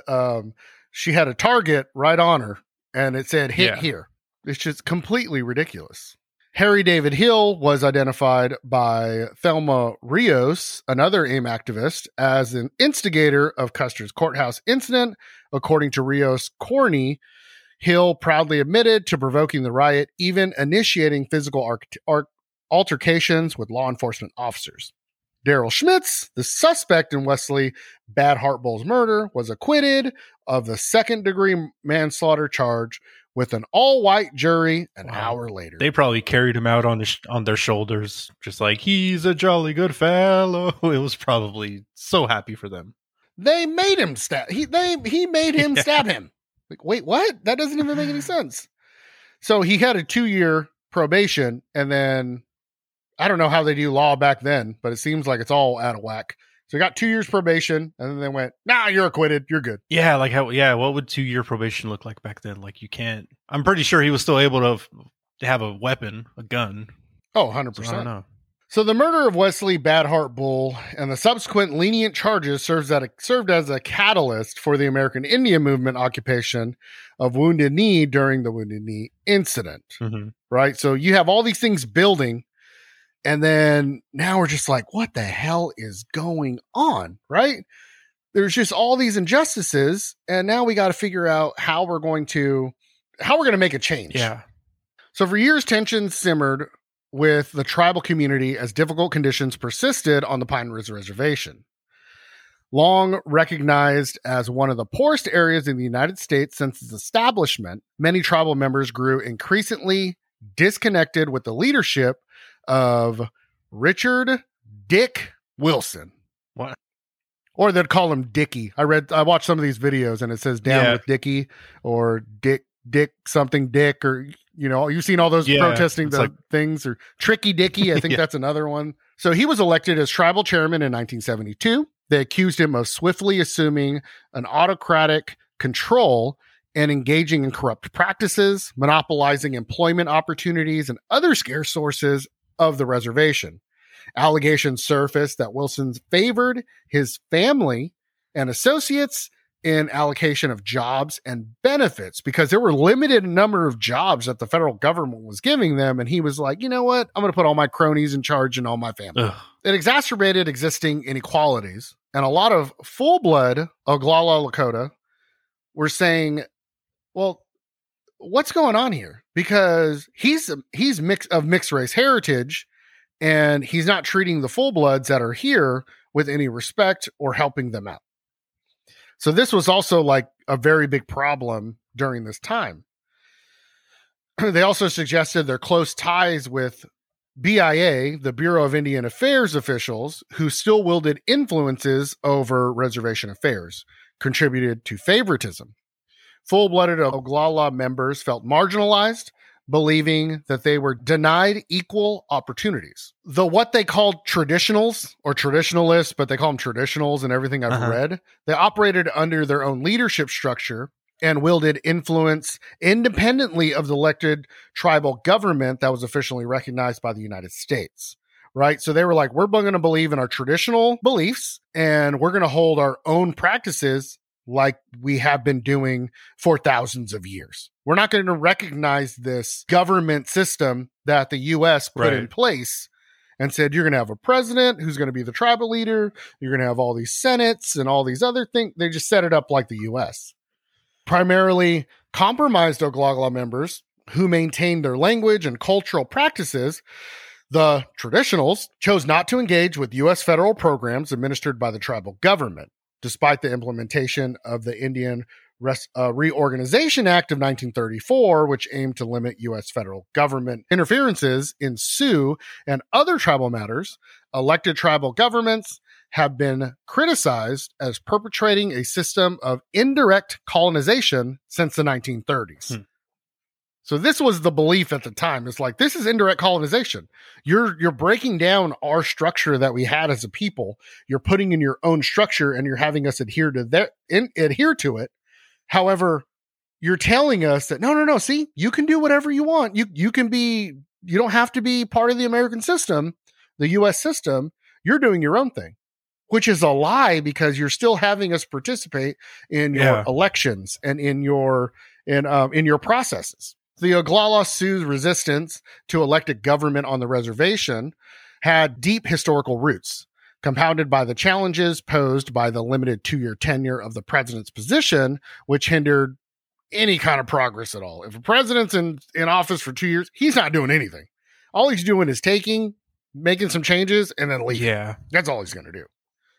a target right on her and it said hit Yeah. here. It's just completely ridiculous. Harry David Hill was identified by Thelma Rios, another AIM activist, as an instigator of Custer's courthouse incident. According to Rios Corney, Hill proudly admitted to provoking the riot, even initiating physical altercations with law enforcement officers. Daryl Schmitz, the suspect in Wesley Badhart Bull's murder, was acquitted of the second-degree manslaughter charge with an all-white jury an Wow. hour later. they probably carried him out on their shoulders, just like he's a jolly good fellow. It was probably so happy for them. They made him stab. He made him Yeah. stab him. Like, wait, what? That doesn't even make any sense. So he had a 2-year probation, and then I don't know how they do law back then, but it seems like it's all out of whack. So he got 2 years probation, and then they went, "Nah, you're acquitted. You're good." Yeah, like how? Yeah, what would 2-year probation look like back then? Like you can't. I'm pretty sure he was still able to have a weapon, a gun. Oh, So 100%. I don't know. So the murder of Wesley Badhart Bull and the subsequent lenient charges served as a catalyst for the American Indian movement occupation of Wounded Knee during the Wounded Knee incident, Mhm. right? So you have all these things building, and then now we're just like, what the hell is going on, right? There's just all these injustices, and now we got to figure out how we're going to make a change. Yeah. So for years, tensions simmered with the tribal community as difficult conditions persisted on the Pine Ridge Reservation. Long recognized as one of the poorest areas in the United States since its establishment, many tribal members grew increasingly disconnected with the leadership of Richard Dick Wilson. What? Or they'd call him Dickie. I watched some of these videos and it says down Yeah. with Dickie or Dick something Dick, or you've seen all those Yeah, protesting it's the like- things, or Tricky Dicky. I think Yeah. that's another one. So he was elected as tribal chairman in 1972. They accused him of swiftly assuming an autocratic control and engaging in corrupt practices, monopolizing employment opportunities and other scarce sources of the reservation. Allegations surfaced that Wilson favored his family and associates in allocation of jobs and benefits because there were limited number of jobs that the federal government was giving them. And he was like, you know what? I'm going to put all my cronies in charge and all my family. Ugh. It exacerbated existing inequalities. And a lot of full-blood Oglala Lakota were saying, well, what's going on here? Because he's mixed race heritage, and he's not treating the full-bloods that are here with any respect or helping them out. So this was also like a very big problem during this time. They also suggested their close ties with BIA, the Bureau of Indian Affairs officials, who still wielded influences over reservation affairs, contributed to favoritism. Full-blooded Oglala members felt marginalized believing that they were denied equal opportunities. What they called traditionals or traditionalists, but they call them traditionals in everything I've read, they operated under their own leadership structure and wielded influence independently of the elected tribal government that was officially recognized by the United States. Right? So they were like, we're going to believe in our traditional beliefs and we're going to hold our own practices like we have been doing for thousands of years. We're not going to recognize this government system that the U.S. put in place and said, you're going to have a president who's going to be the tribal leader. You're going to have all these senates and all these other things. They just set it up like the U.S. Primarily compromised Oglala members who maintained their language and cultural practices. The traditionals chose not to engage with U.S. federal programs administered by the tribal government, despite the implementation of the Indian Reorganization Act of 1934, which aimed to limit U.S. federal government interferences in Sioux and other tribal matters. Elected tribal governments have been criticized as perpetrating a system of indirect colonization since the 1930s. So this was the belief at the time. It's like, this is indirect colonization. You're breaking down our structure that we had as a people. You're putting in your own structure and you're having us adhere to it. However, you're telling us that, no, see, you can do whatever you want. You don't have to be part of the American system, the U.S. system. You're doing your own thing, which is a lie because you're still having us participate in your elections and in your processes. The Oglala Sioux resistance to elected government on the reservation had deep historical roots, compounded by the challenges posed by the limited 2-year tenure of the president's position, which hindered any kind of progress at all. If a president's in office for 2 years, he's not doing anything. All he's doing is making some changes, and then leaving. Yeah. That's all he's going to do.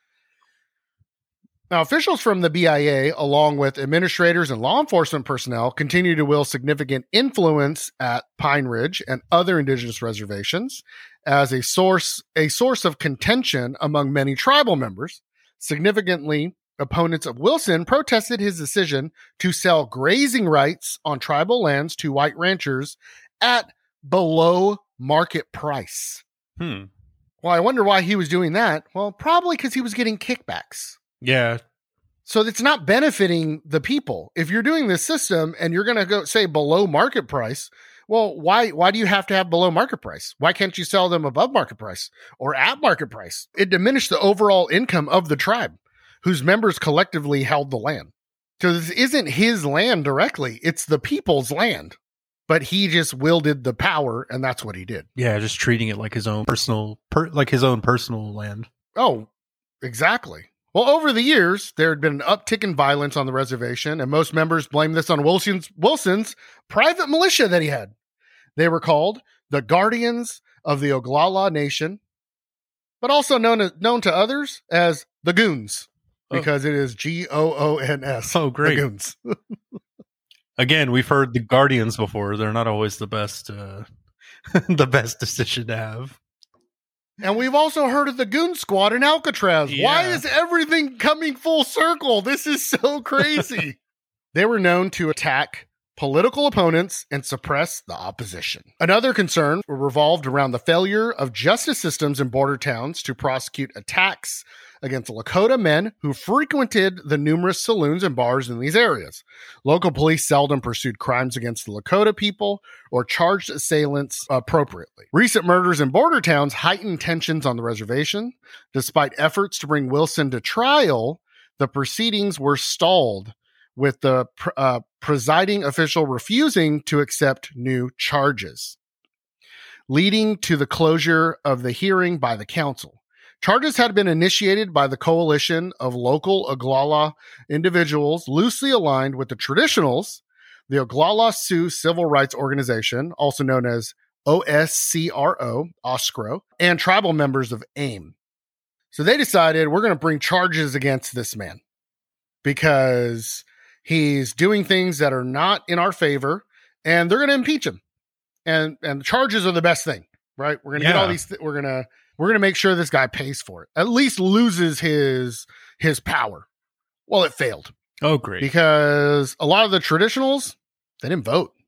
Now, officials from the BIA, along with administrators and law enforcement personnel, continue to wield significant influence at Pine Ridge and other indigenous reservations as a source of contention among many tribal members. Significantly, opponents of Wilson protested his decision to sell grazing rights on tribal lands to white ranchers at below market price. Well, I wonder why he was doing that. Well, probably because he was getting kickbacks. Yeah. So it's not benefiting the people. If you're doing this system and you're going to go say below market price, well, why do you have to have below market price? Why can't you sell them above market price or at market price? It diminished the overall income of the tribe whose members collectively held the land. So this isn't his land directly. It's the people's land, but he just wielded the power and that's what he did. Yeah. Just treating it like his own personal land. Oh, exactly. Well, over the years, there had been an uptick in violence on the reservation, and most members blamed this on Wilson's private militia that he had. They were called the Guardians of the Oglala Nation, but also known to others as the Goons, because it is Goons. Oh, great. The Goons. Again, we've heard the Guardians before. They're not always the best, the best decision to have. And we've also heard of the Goon Squad in Alcatraz. Yeah. Why is everything coming full circle? This is so crazy. They were known to attack political opponents and suppress the opposition. Another concern revolved around the failure of justice systems in border towns to prosecute attacks against Lakota men who frequented the numerous saloons and bars in these areas. Local police seldom pursued crimes against the Lakota people or charged assailants appropriately. Recent murders in border towns heightened tensions on the reservation. Despite efforts to bring Wilson to trial, the proceedings were stalled, with the presiding official refusing to accept new charges, leading to the closure of the hearing by the council. Charges had been initiated by the coalition of local Oglala individuals loosely aligned with the traditionals, the Oglala Sioux Civil Rights Organization, also known as OSCRO, and tribal members of AIM. So they decided, we're going to bring charges against this man because he's doing things that are not in our favor, and they're going to impeach him. And charges are the best thing, right? We're going to get all these. We're going to make sure this guy pays for it. At least loses his power. Well, it failed. Oh, great. Because a lot of the traditionals, they didn't vote.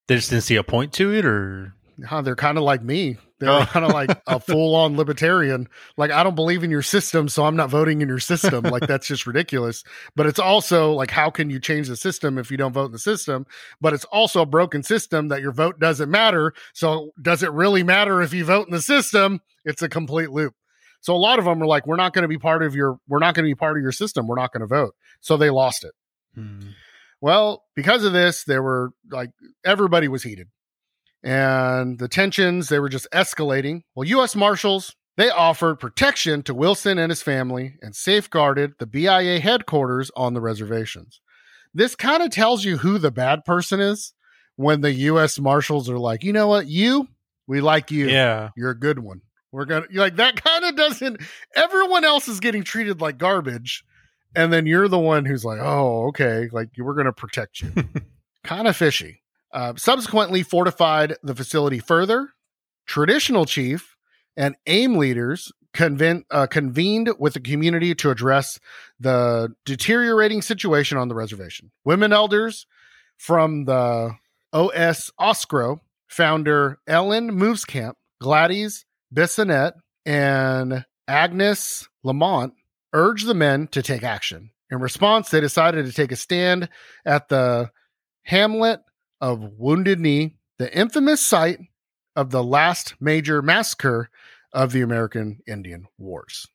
They just didn't see a point to it, or They're kind of like me. They're Oh. kind of like a full-on libertarian. Like, I don't believe in your system, so I'm not voting in your system. Like, that's just ridiculous. But it's also like, how can you change the system if you don't vote in the system? But it's also a broken system that your vote doesn't matter. So does it really matter if you vote in the system? It's a complete loop. So a lot of them are like, we're not going to be part of your system. We're not going to vote. So they lost it. Well, because of this, there were like, everybody was heated. And the tensions, they were just escalating. Well, U.S. Marshals, they offered protection to Wilson and his family and safeguarded the BIA headquarters on the reservations. This kind of tells you who the bad person is when the U.S. Marshals are like, you know what, we like you. Yeah. You're a good one. You're like, that kind of doesn't, everyone else is getting treated like garbage. And then you're the one who's like, oh, okay, like we're going to protect you. Kind of fishy. Subsequently fortified the facility further. Traditional chief and AIM leaders convened with the community to address the deteriorating situation on the reservation. Women elders from the OS Oscro, founder Ellen Movescamp, Gladys Bissonnette, and Agnes Lamont urged the men to take action. In response, they decided to take a stand at the hamlet of Wounded Knee, the infamous site of the last major massacre of the American Indian Wars.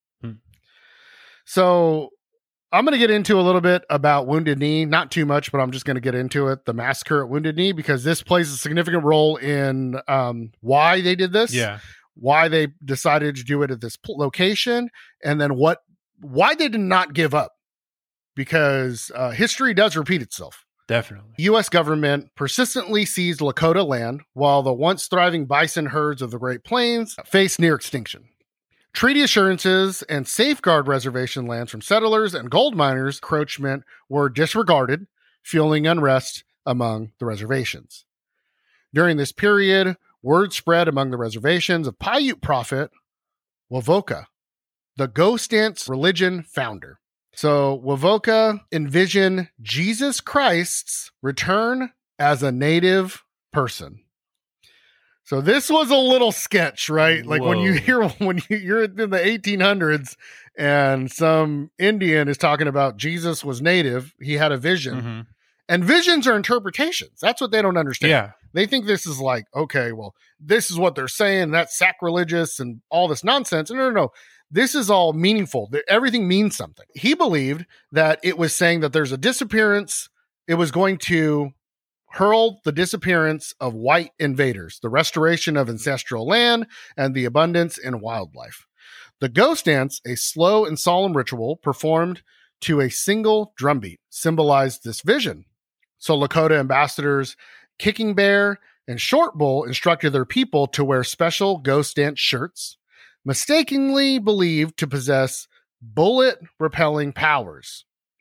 So I'm going to get into a little bit about Wounded Knee, not too much, but I'm just going to get into it, the massacre at Wounded Knee, because this plays a significant role in why they did this, why they decided to do it at this location, and then why they did not give up, because history does repeat itself. Definitely. U.S. government persistently seized Lakota land while the once thriving bison herds of the Great Plains faced near extinction. Treaty assurances and safeguard reservation lands from settlers and gold miners' encroachment were disregarded, fueling unrest among the reservations. During this period, word spread among the reservations of Paiute prophet Wovoka, the Ghost Dance religion founder. So Wovoka envisioned Jesus Christ's return as a native person. So this was a little sketch, right? Like when you're in the 1800s and some Indian is talking about Jesus was native, he had a vision. And visions are interpretations. That's what they don't understand. Yeah. They think this is like, okay, well, this is what they're saying. That's sacrilegious and all this nonsense. No. This is all meaningful. Everything means something. He believed that it was saying that there's a disappearance. It was going to hurl the disappearance of white invaders, the restoration of ancestral land, and the abundance in wildlife. The ghost dance, a slow and solemn ritual performed to a single drumbeat, symbolized this vision. So Lakota ambassadors Kicking Bear and Short Bull instructed their people to wear special ghost dance shirts, mistakenly believed to possess bullet-repelling powers.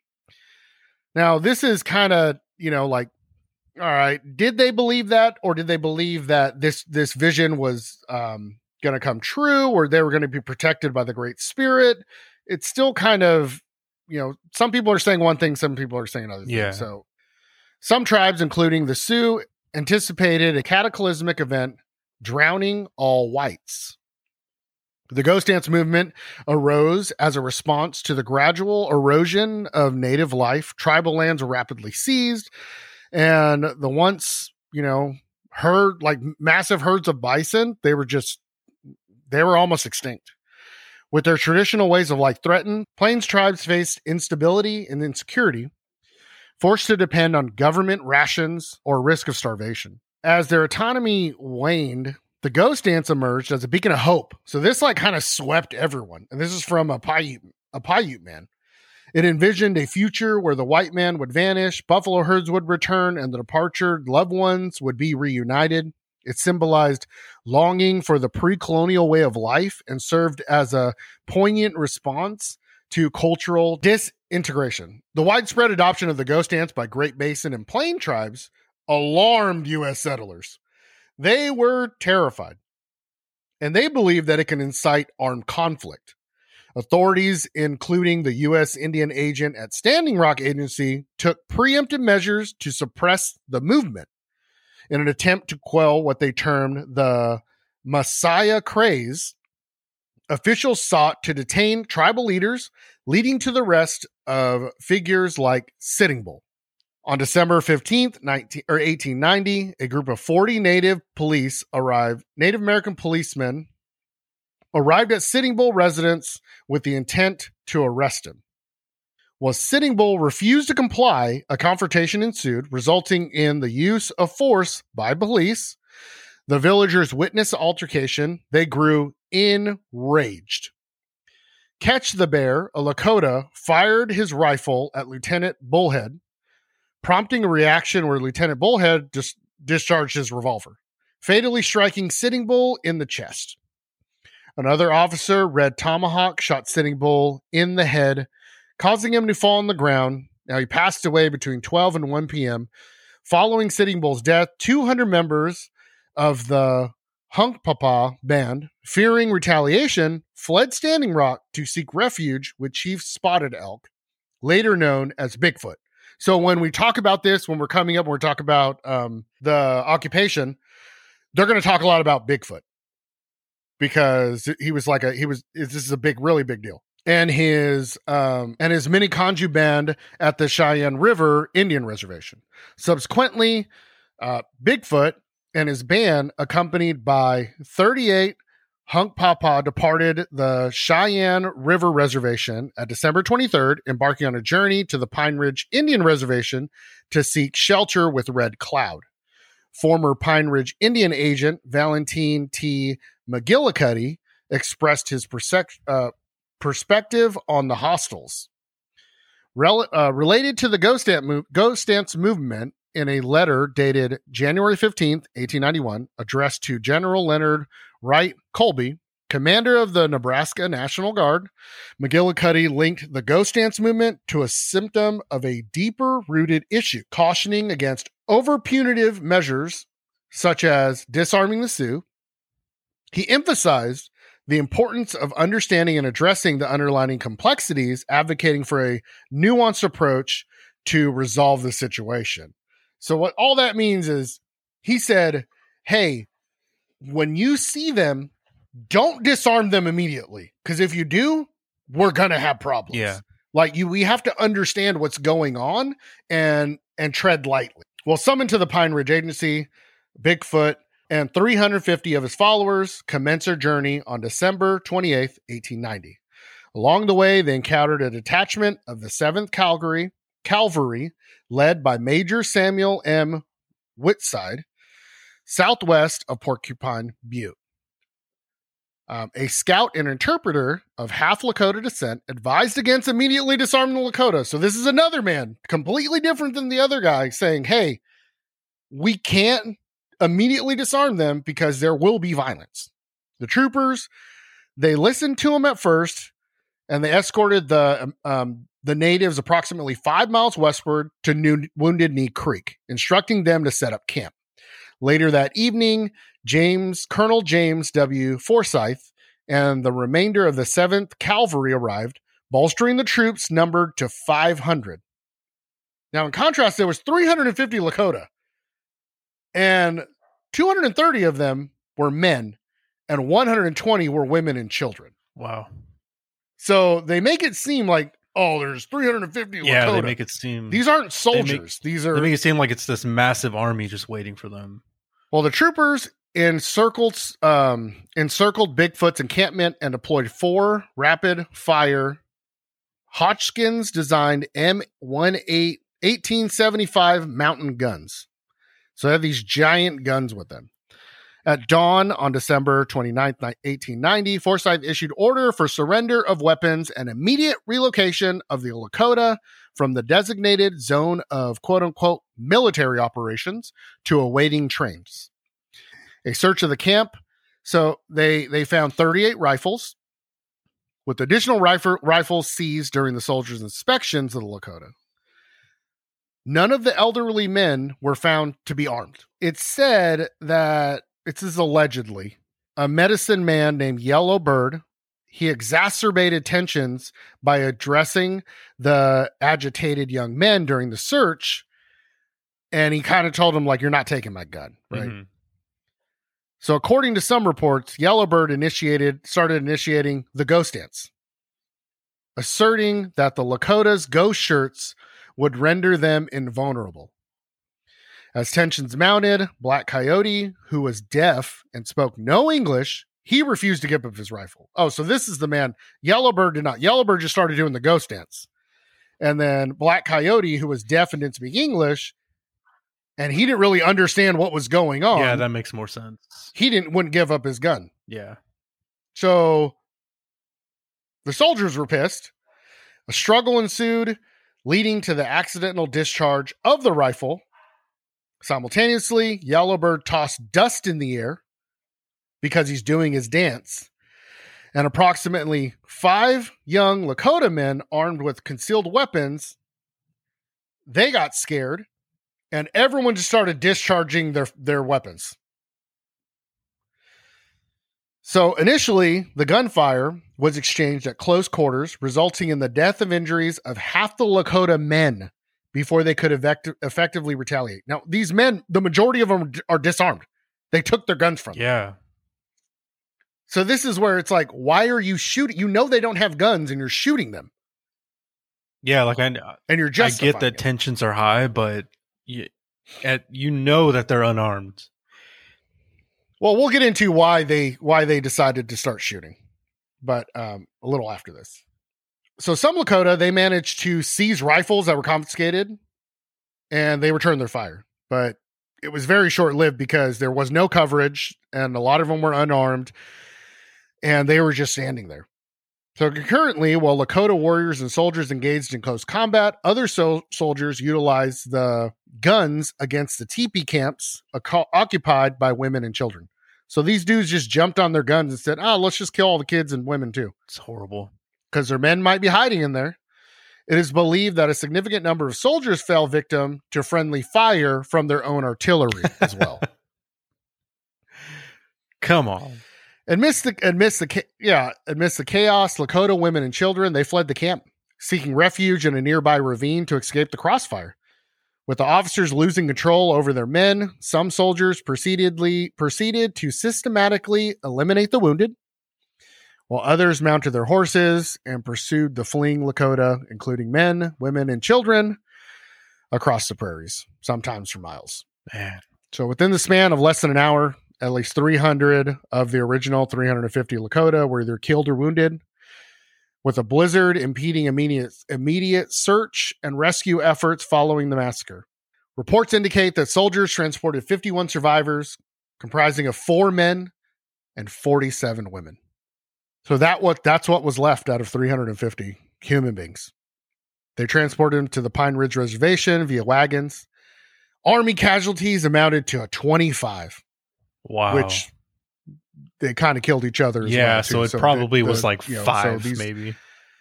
Now, this is kind of, like, all right, did they believe that, or did they believe that this vision was going to come true, or they were going to be protected by the Great Spirit? It's still kind of, some people are saying one thing, some people are saying another thing. So some tribes, including the Sioux, anticipated a cataclysmic event, drowning all whites. The ghost dance movement arose as a response to the gradual erosion of native life. Tribal lands were rapidly seized, and the once, massive herds of bison, they were almost extinct. With their traditional ways of life threatened, Plains tribes faced instability and insecurity, forced to depend on government rations or risk of starvation. As their autonomy waned, the ghost dance emerged as a beacon of hope. So this kind of swept everyone. And this is from a Paiute man. It envisioned a future where the white man would vanish, buffalo herds would return, and the departed loved ones would be reunited. It symbolized longing for the pre-colonial way of life and served as a poignant response to cultural disintegration. The widespread adoption of the ghost dance by Great Basin and Plain tribes alarmed U.S. settlers. They were terrified, and they believed that it can incite armed conflict. Authorities, including the U.S. Indian agent at Standing Rock Agency, took preemptive measures to suppress the movement. In an attempt to quell what they termed the Messiah craze, officials sought to detain tribal leaders, leading to the arrest of figures like Sitting Bull. On December 15th, 1890, a group of 40 Native American policemen arrived at Sitting Bull residence with the intent to arrest him. While Sitting Bull refused to comply, a confrontation ensued, resulting in the use of force by police. The villagers witnessed the altercation. They grew enraged. Catch the Bear, a Lakota, fired his rifle at Lieutenant Bullhead, prompting a reaction where Lieutenant Bullhead discharged his revolver, fatally striking Sitting Bull in the chest. Another officer, Red Tomahawk, shot Sitting Bull in the head, causing him to fall on the ground. Now, he passed away between 12 and 1 p.m. Following Sitting Bull's death, 200 members of the Hunkpapa band, fearing retaliation, fled Standing Rock to seek refuge with Chief Spotted Elk, later known as Bigfoot. So when we talk about this, when we're coming up, when we're talking about the occupation, they're going to talk a lot about Bigfoot because this is a really big deal. And his Minneconjou band at the Cheyenne River Indian Reservation. Subsequently, Bigfoot and his band, accompanied by 38 Hunkpapa, departed the Cheyenne River Reservation at December 23rd, embarking on a journey to the Pine Ridge Indian Reservation to seek shelter with Red Cloud. Former Pine Ridge Indian agent Valentine T. McGillicuddy expressed his perspective on the hostiles. Related to the Ghost Dance movement, in a letter dated January 15th, 1891, addressed to General Leonard Wright Colby, commander of the Nebraska National Guard, McGillicuddy linked the Ghost Dance movement to a symptom of a deeper-rooted issue, cautioning against over-punitive measures such as disarming the Sioux. He emphasized the importance of understanding and addressing the underlying complexities, advocating for a nuanced approach to resolve the situation. So what all that means is he said, hey, when you see them, don't disarm them immediately. Because if you do, we're going to have problems. Yeah. We have to understand what's going on and tread lightly. Well, summoned to the Pine Ridge Agency, Bigfoot and 350 of his followers commenced their journey on December 28th, 1890. Along the way, they encountered a detachment of the 7th Cavalry, led by Major Samuel M. Whitside, southwest of Porcupine Butte. A scout and interpreter of half Lakota descent advised against immediately disarming the Lakota. So this is another man, completely different than the other guy, saying, hey, we can't immediately disarm them because there will be violence. The troopers, they listened to him at first, and they escorted the natives approximately 5 miles westward to Wounded Knee Creek, instructing them to set up camp. Later that evening, Colonel James W. Forsyth and the remainder of the 7th Cavalry arrived, bolstering the troops numbered to 500. Now, in contrast, there was 350 Lakota, and 230 of them were men, and 120 were women and children. Wow. So they make it seem like, oh, there's 350 Lakota. Yeah, they make it seem... These aren't soldiers. They make it seem like it's this massive army just waiting for them. Well, the troopers encircled Bigfoot's encampment and deployed 4 rapid-fire Hotchkiss-designed M18 1875 mountain guns. So they have these giant guns with them. At dawn on December 29th, 1890, Forsyth issued order for surrender of weapons and immediate relocation of the Lakota from the designated zone of quote-unquote military operations to awaiting trains. A search of the camp. So they found 38 rifles, with additional rifles seized during the soldiers' inspections of the Lakota. None of the elderly men were found to be armed. It's said that, this is allegedly, a medicine man named Yellow Bird, he exacerbated tensions by addressing the agitated young men during the search And he kind of told him, like, you're not taking my gun, right? Mhm. So according to some reports, Yellowbird started initiating the ghost dance, asserting that the Lakota's ghost shirts would render them invulnerable. As tensions mounted, Black Coyote, who was deaf and spoke no English, he refused to give up his rifle. Oh, so this is the man. Yellowbird did not. Yellowbird just started doing the ghost dance. And then Black Coyote, who was deaf and didn't speak English, and he didn't really understand what was going on. Yeah, that makes more sense. He wouldn't give up his gun. Yeah. So the soldiers were pissed. A struggle ensued, leading to the accidental discharge of the rifle. Simultaneously, Yellowbird tossed dust in the air because he's doing his dance. And approximately 5 young Lakota men armed with concealed weapons, they got scared, and everyone just started discharging their weapons. So initially, the gunfire was exchanged at close quarters, resulting in the death of injuries of half the Lakota men before they could effectively retaliate. Now, these men, the majority of them are disarmed. They took their guns from them. Yeah. So this is where it's like, why are you shooting? You know they don't have guns, and you're shooting them. Yeah, like And you're I justifying get that it. tensions are high, but you know that they're unarmed. Well, we'll get into why they decided to start shooting, but a little after this. So some Lakota, they managed to seize rifles that were confiscated, and they returned their fire. But it was very short-lived because there was no coverage, and a lot of them were unarmed, and they were just standing there. So concurrently, while Lakota warriors and soldiers engaged in close combat, other soldiers utilized the guns against the teepee camps occupied by women and children. So these dudes just jumped on their guns and said, let's just kill all the kids and women too. It's horrible. Because their men might be hiding in there. It is believed that a significant number of soldiers fell victim to friendly fire from their own artillery as well. Come on. Amidst the chaos, Lakota women and children, they fled the camp, seeking refuge in a nearby ravine to escape the crossfire. With the officers losing control over their men, some soldiers proceeded to systematically eliminate the wounded, while others mounted their horses and pursued the fleeing Lakota, including men, women, and children, across the prairies, sometimes for miles. Man. So within the span of less than an hour, at least 300 of the original 350 Lakota were either killed or wounded, with a blizzard impeding immediate search and rescue efforts following the massacre. Reports indicate that soldiers transported 51 survivors, comprising of 4 men and 47 women. So that's what was left out of 350 human beings. They transported them to the Pine Ridge Reservation via wagons. Army casualties amounted to 25. Wow. Which they kind of killed each other. Yeah, as well, so it probably was like 5, so maybe.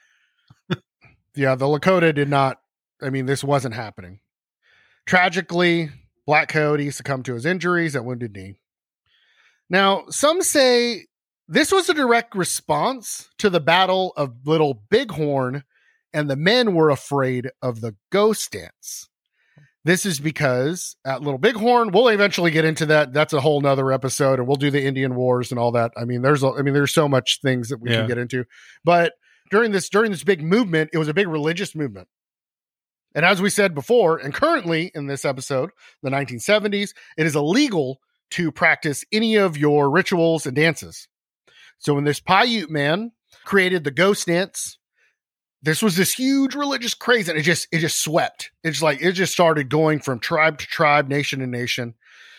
Yeah, the Lakota did not. I mean, this wasn't happening. Tragically, Black Coyote succumbed to his injuries at Wounded Knee. Now, some say this was a direct response to the Battle of Little Bighorn, and the men were afraid of the ghost dance. This is because at Little Bighorn, we'll eventually get into that. That's a whole nother episode, and we'll do the Indian Wars and all that. I mean, there's so much things that we can get into. But during this big movement, it was a big religious movement. And as we said before, and currently in this episode, the 1970s, it is illegal to practice any of your rituals and dances. So when this Paiute man created the ghost dance, this was this huge religious craze, and it just swept. It just started going from tribe to tribe, nation to nation.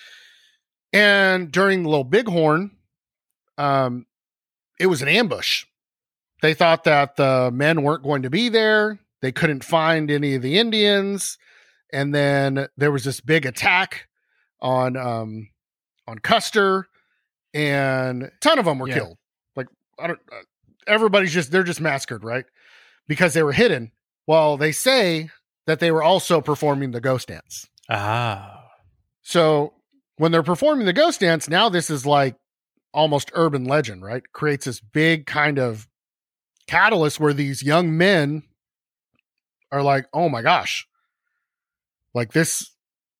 And during the Little Bighorn, it was an ambush. They thought that the men weren't going to be there. They couldn't find any of the Indians. And then there was this big attack on Custer, and a ton of them were killed. Like, they're just massacred, right? Because they were hidden. Well, they say that they were also performing the ghost dance. Ah. So when they're performing the ghost dance, now this is like almost urban legend, right? Creates this big kind of catalyst where these young men are like, oh my gosh, like this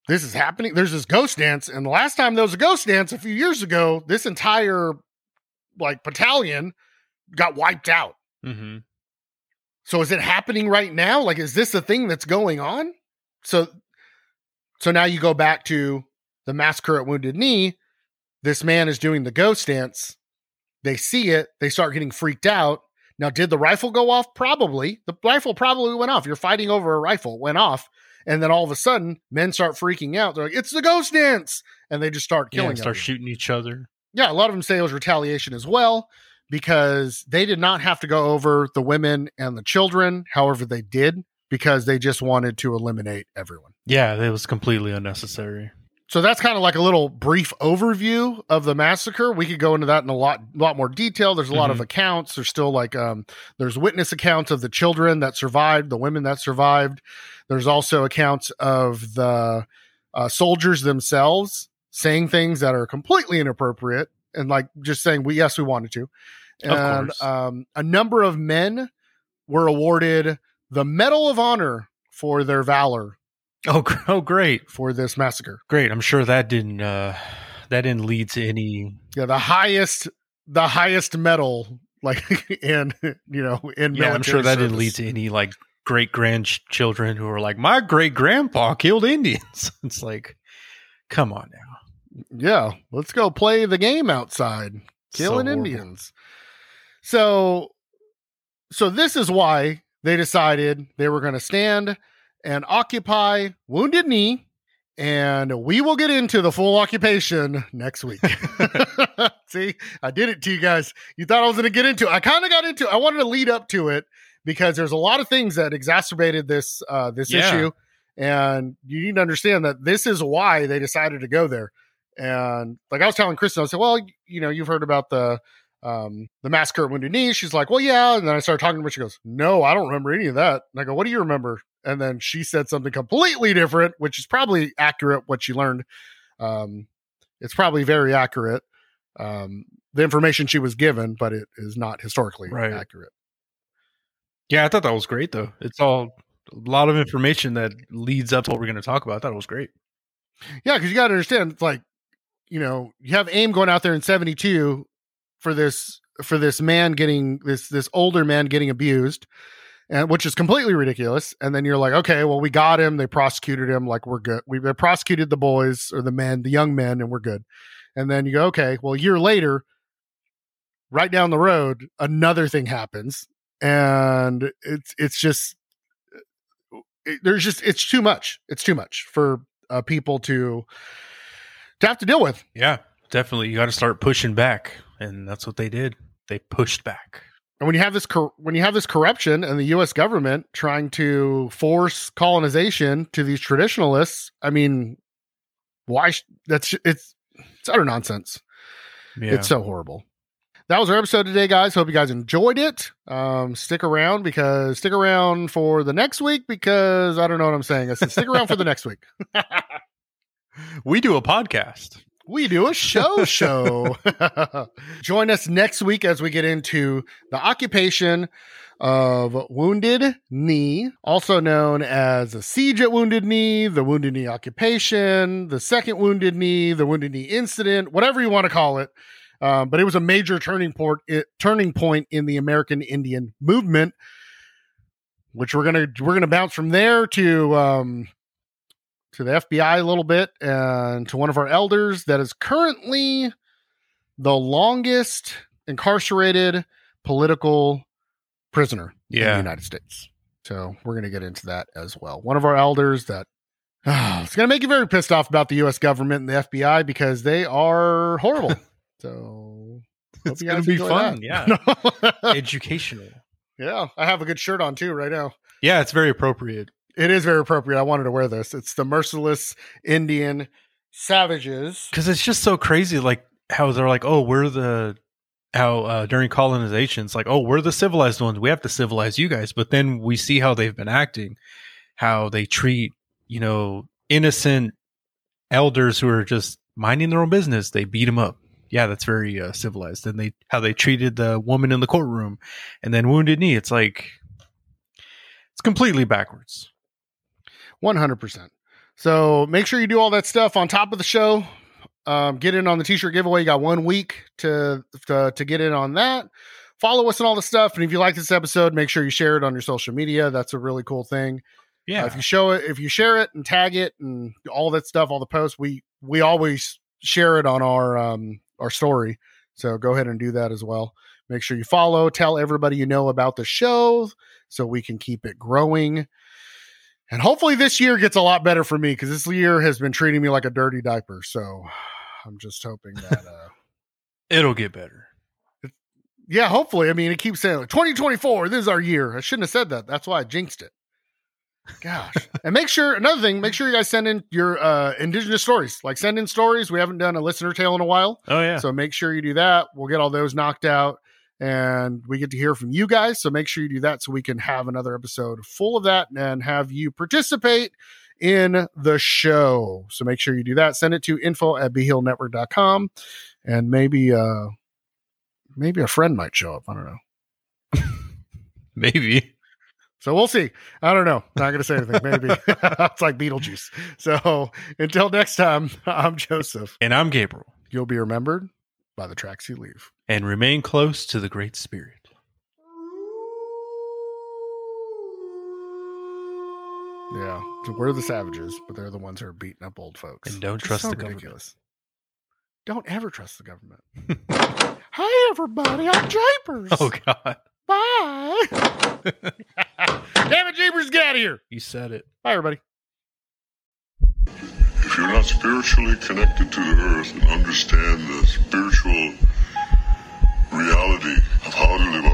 this is happening. There's this ghost dance. And the last time there was a ghost dance a few years ago, this entire like battalion got wiped out. Mm-hmm. So is it happening right now? Like, is this a thing that's going on? So now you go back to the massacre at Wounded Knee. This man is doing the ghost dance. They see it. They start getting freaked out. Now, did the rifle go off? Probably. The rifle probably went off. You're fighting over a rifle. Went off. And then all of a sudden, men start freaking out. They're like, it's the ghost dance. And they just start killing start shooting each other. Yeah, a lot of them say it was retaliation as well, because they did not have to go over the women and the children. However, they did, because they just wanted to eliminate everyone. Yeah, it was completely unnecessary. So that's kind of like a little brief overview of the massacre. We could go into that in a lot more detail. There's a lot of accounts. There's still like, there's witness accounts of the children that survived, the women that survived. There's also accounts of the soldiers themselves saying things that are completely inappropriate and like just saying, we wanted to. And of course. A number of men were awarded the Medal of Honor for their valor. Oh, great. For this massacre. Great. I'm sure that didn't lead to any. Yeah, the highest medal, like in military I'm sure that service. didn't lead to any like great grandchildren who are like, my great grandpa killed Indians. It's like, come on now. Yeah, let's go play the game outside, killing Indians. So this is why they decided they were going to stand and occupy Wounded Knee, and we will get into the full occupation next week. See, I did it to you guys. You thought I was going to get into it. I kind of got into it. I wanted to lead up to it because there's a lot of ththings that exacerbated this issue, and you need to understand that this is why they decided to go there. And like I was telling Kristen, I said, well, you've heard about the massacre at Wounded Knee. She's like, well, yeah. And then I started talking to her. She goes, no, I don't remember any of that. And I go, what do you remember? And then she said something completely different, which is probably accurate. What she learned. It's probably very accurate. The information she was given, but it is not historically accurate. Yeah. I thought that was great though. It's all a lot of information that leads up to what we're going to talk about. I thought it was great. Yeah. Cause you got to understand, it's like, you have AIM going out there in 72 for this man getting this older man getting abused, and which is completely ridiculous. And then you're like, okay, well, we got him. They prosecuted him. Like, we're good. They prosecuted the boys or the young men, and we're good. And then you go, okay, well, a year later, right down the road, another thing happens, and it's too much. It's too much for people to have to deal with. Yeah, definitely. You got to start pushing back, and that's what they did. They pushed back. And when you have this corruption and the U.S. government trying to force colonization to these traditionalists, I mean, why? It's utter nonsense. Yeah. It's so horrible. That was our episode today, guys. Hope you guys enjoyed it. Stick around for the next week, because I don't know what I'm saying. I said stick around for the next week. We do a podcast. We do a show. Join us next week as we get into the occupation of Wounded Knee, also known as the siege at Wounded Knee, the Wounded Knee occupation, the second Wounded Knee, the Wounded Knee incident, whatever you want to call it. But it was a major turning point in the American Indian movement, which we're gonna bounce from there to the FBI a little bit, and to one of our elders that is currently the longest incarcerated political prisoner in the United States. So we're going to get into that as well. One of our elders that it's going to make you very pissed off about the U.S. government and the FBI, because they are horrible. So it's going to be fun. That. Yeah. Educational. Yeah. I have a good shirt on too right now. Yeah. It's very appropriate. It is very appropriate. I wanted to wear this. It's the Merciless Indian Savages. Because it's just so crazy, like how they're like, oh, during colonization, it's like, oh, we're the civilized ones. We have to civilize you guys. But then we see how they've been acting, how they treat, innocent elders who are just minding their own business. They beat them up. Yeah, that's very civilized. And how they treated the woman in the courtroom, and then Wounded Knee. It's like, it's completely backwards. 100%. So make sure you do all that stuff on top of the show. Get in on the t-shirt giveaway. You got 1 week to get in on that. Follow us and all the stuff. And if you like this episode, make sure you share it on your social media. That's a really cool thing. Yeah. If you share it and tag it and all that stuff, all the posts, we always share it on our story. So go ahead and do that as well. Make sure you follow, tell everybody you know about the show so we can keep it growing. And hopefully this year gets a lot better for me, because this year has been treating me like a dirty diaper. So I'm just hoping that it'll get better. Yeah, hopefully. I mean, it keeps saying like, 2024, this is our year. I shouldn't have said that. That's why I jinxed it. Gosh. And make sure you guys send in your indigenous stories. Like, send in stories. We haven't done a listener tale in a while. Oh, yeah. So make sure you do that. We'll get all those knocked out, and we get to hear from you guys. So make sure you do that so we can have another episode full of that and have you participate in the show. So make sure you do that. Send it to info@BeHealNetwork.com, and maybe a friend might show up. I don't know. Maybe. So we'll see. I don't know. Not going to say anything. Maybe. It's like Beetlejuice. So until next time, I'm Joseph. And I'm Gabriel. You'll be remembered by the tracks you leave. And remain close to the Great Spirit. Yeah. So we're the savages, but they're the ones who are beating up old folks. And don't trust the government. Don't ever trust the government. Hi, everybody. I'm Japers. Oh, God. Bye. Damn it, Japers, get out of here. You said it. Bye, everybody. If you're not spiritually connected to the earth and understand the spiritual reality of how to live